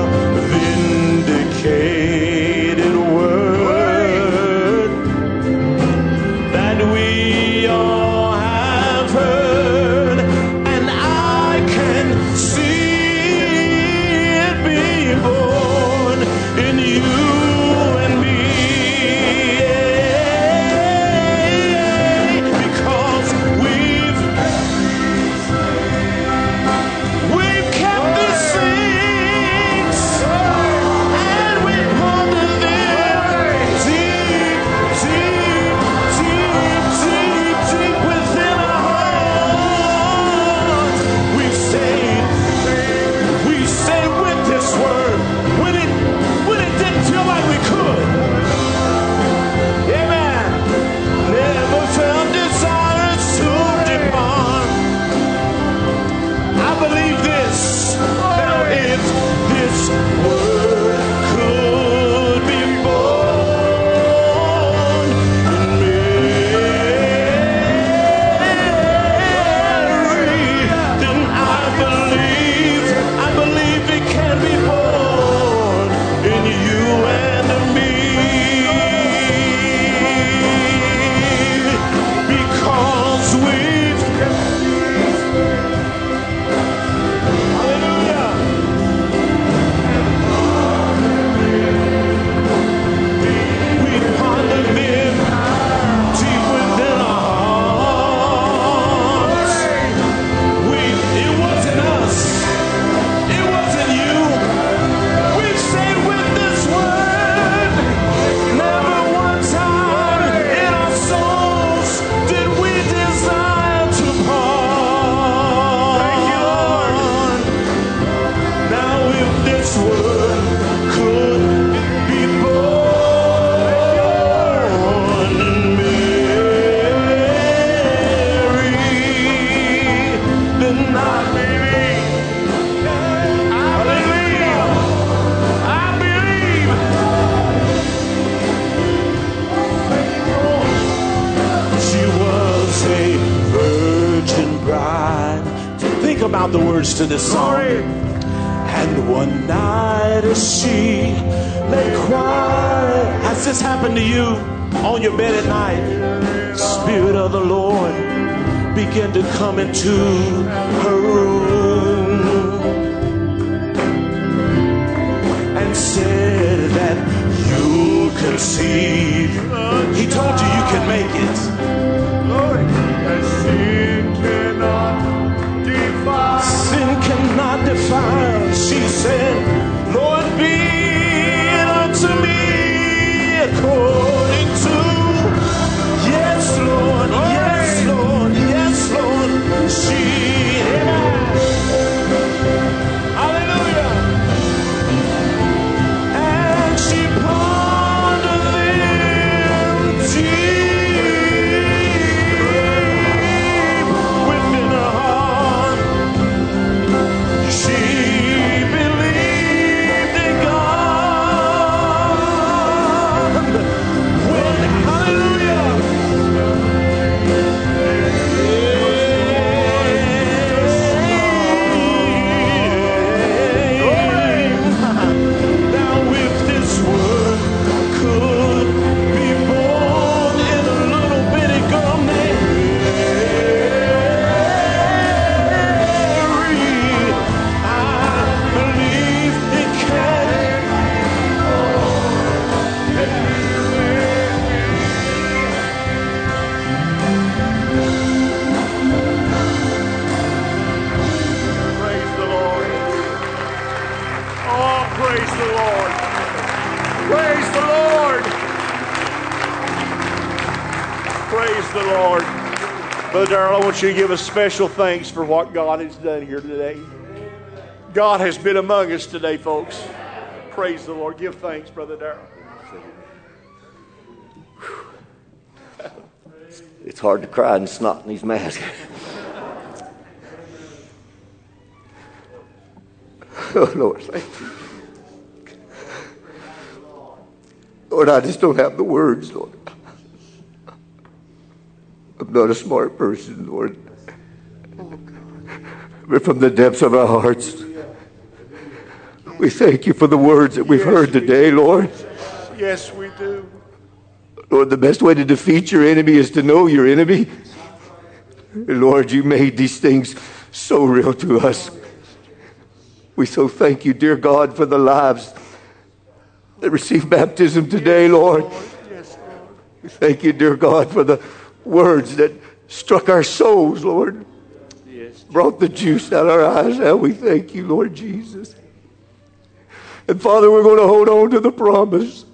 vindicated word that we all have heard, and I can see it be born in you and me. Because we've kept these things and we ponder them deep, deep, deep, deep, deep within our hearts. We stayed with this word when it didn't feel like we could. Amen. Never felt desires to depart. I believe this. Now if this word could be born in Mary, then I believe it can be born in you and in me. Because we've hallelujah. We pondered them deep within our hearts. It wasn't us. It wasn't you. We stayed with this word. Never one time in our souls did we desire to part. Thank you, Lord. Now if this word could be born in Mary, then I believe. Hallelujah. I believe. She was a virgin bride. Think about the words to this song. And one night as she lay quiet, has this happened to you on your bed at night? Spirit of the Lord began to come into her room and said that you conceive. He told you you can make it. the Lord. Brother Darrell, I want you to give us special thanks for what God has done here today. God has been among us today, folks. Praise the Lord. Give thanks, Brother Darrell. It's hard to cry and snot in these masks. Oh, Lord, thank you. Lord, I just don't have the words, Lord. I'm not a smart person, Lord. But from the depths of our hearts, we thank you for the words that we've heard today, Lord. Yes, we do. Lord, the best way to defeat your enemy is to know your enemy. And Lord, you made these things so real to us. We so thank you, dear God, for the lives that receive baptism today, Lord. We thank you, dear God, for the words that struck our souls, Lord. Brought the juice out of our eyes. Now we thank you, Lord Jesus. And Father, we're going to hold on to the promise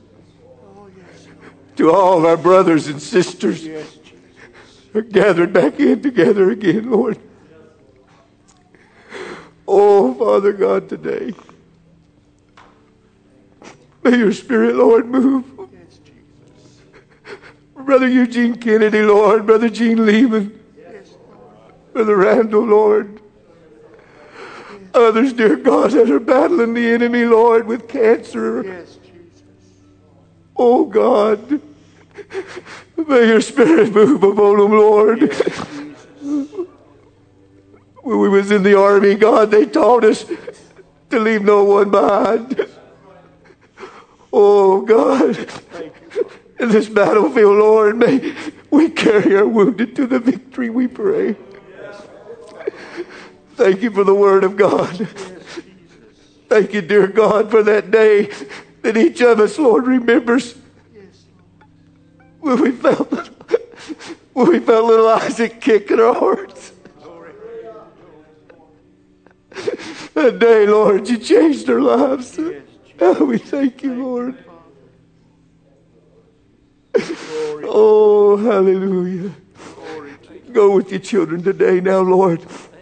to all of our brothers and sisters who are gathered back in together again, Lord. Oh, Father God, today, may your Spirit, Lord, move. Brother Eugene Kennedy, Lord. Brother Gene Lehman. Brother Randall, Lord. Others, dear God, that are battling the enemy, Lord, with cancer. Oh, God, may your Spirit move upon them, Lord. When we was in the army, God, they taught us to leave no one behind. Oh, God, in this battlefield, Lord, may we carry our wounded to the victory, we pray. Thank you for the word of God. Thank you, dear God, for that day that each of us, Lord, remembers when we felt little Isaac kick in our hearts. That day, Lord, you changed our lives. Oh, we thank you, Lord. Oh, hallelujah. Go with your children today now, Lord.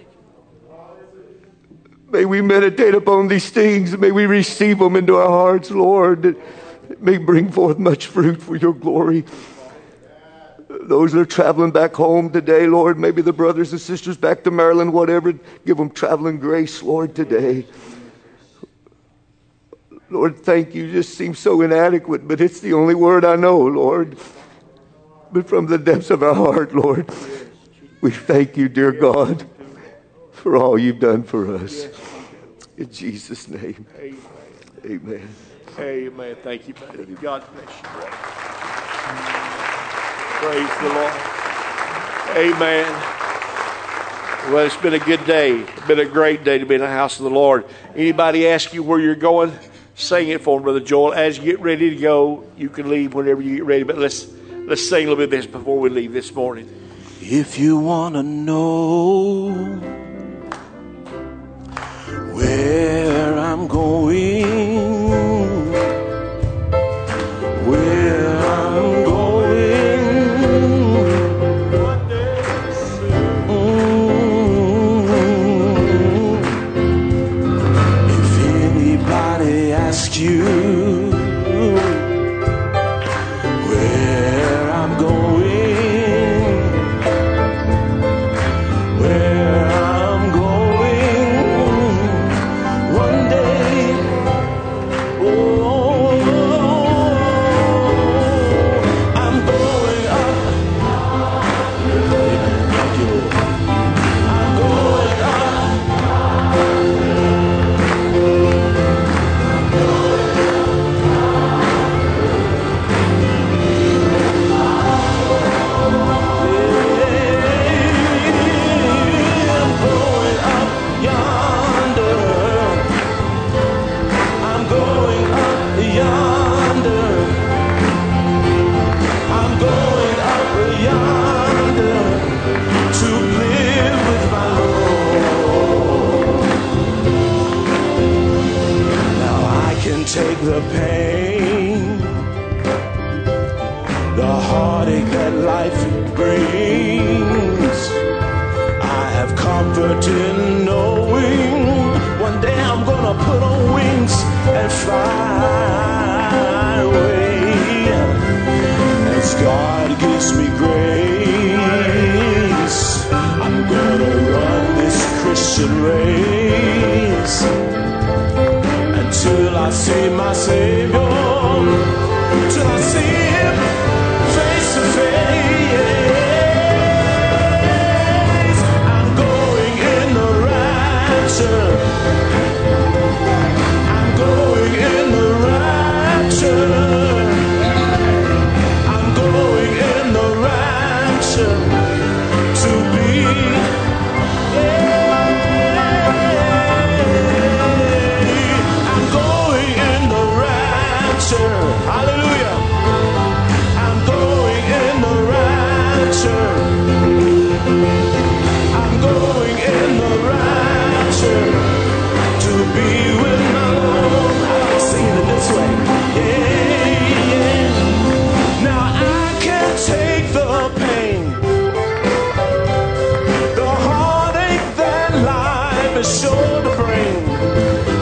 May we meditate upon these things. May we receive them into our hearts, Lord. It may bring forth much fruit for your glory. Those that are traveling back home today, Lord, maybe the brothers and sisters back to Maryland, whatever, give them traveling grace, Lord, today. Lord, thank you. It just seems so inadequate, but it's the only word I know, Lord. But from the depths of our heart, Lord, we thank you, dear God, for all you've done for us. In Jesus' name, amen. Amen. Thank you, buddy. God bless you, brother. Praise the Lord. Amen. Well, it's been a good day. It's been a great day to be in the house of the Lord. Anybody ask you where you're going? Sing it for them, Brother Joel. As you get ready to go, you can leave whenever you get ready. But let's sing a little bit of this before we leave this morning. If you want to know where I'm going, where I'm going, if anybody asks you where I'm going, where I'm going, one day, oh, I'm going up. Thank you, Lord. I'm going up. I'm going up yonder. I'm going up yonder. I'm going up yonder to live with my Lord. Now I can take the pain, the heartache that life brings. I have comfort in knowing one day I'm gonna put on wings and fly away. As God gives me grace, I'm gonna run this Christian race until I see my Savior, till I see Him face to face. I'm going in the rapture. I'm going in the rapture. I'm going in the rapture to be. I'm going in the rapture. Hallelujah. I'm going in the rapture. I'm going in the rapture to be with my Lord. I like singing it this way. Yeah, yeah. Now I can take the pain, the heartache that life is sure to bring.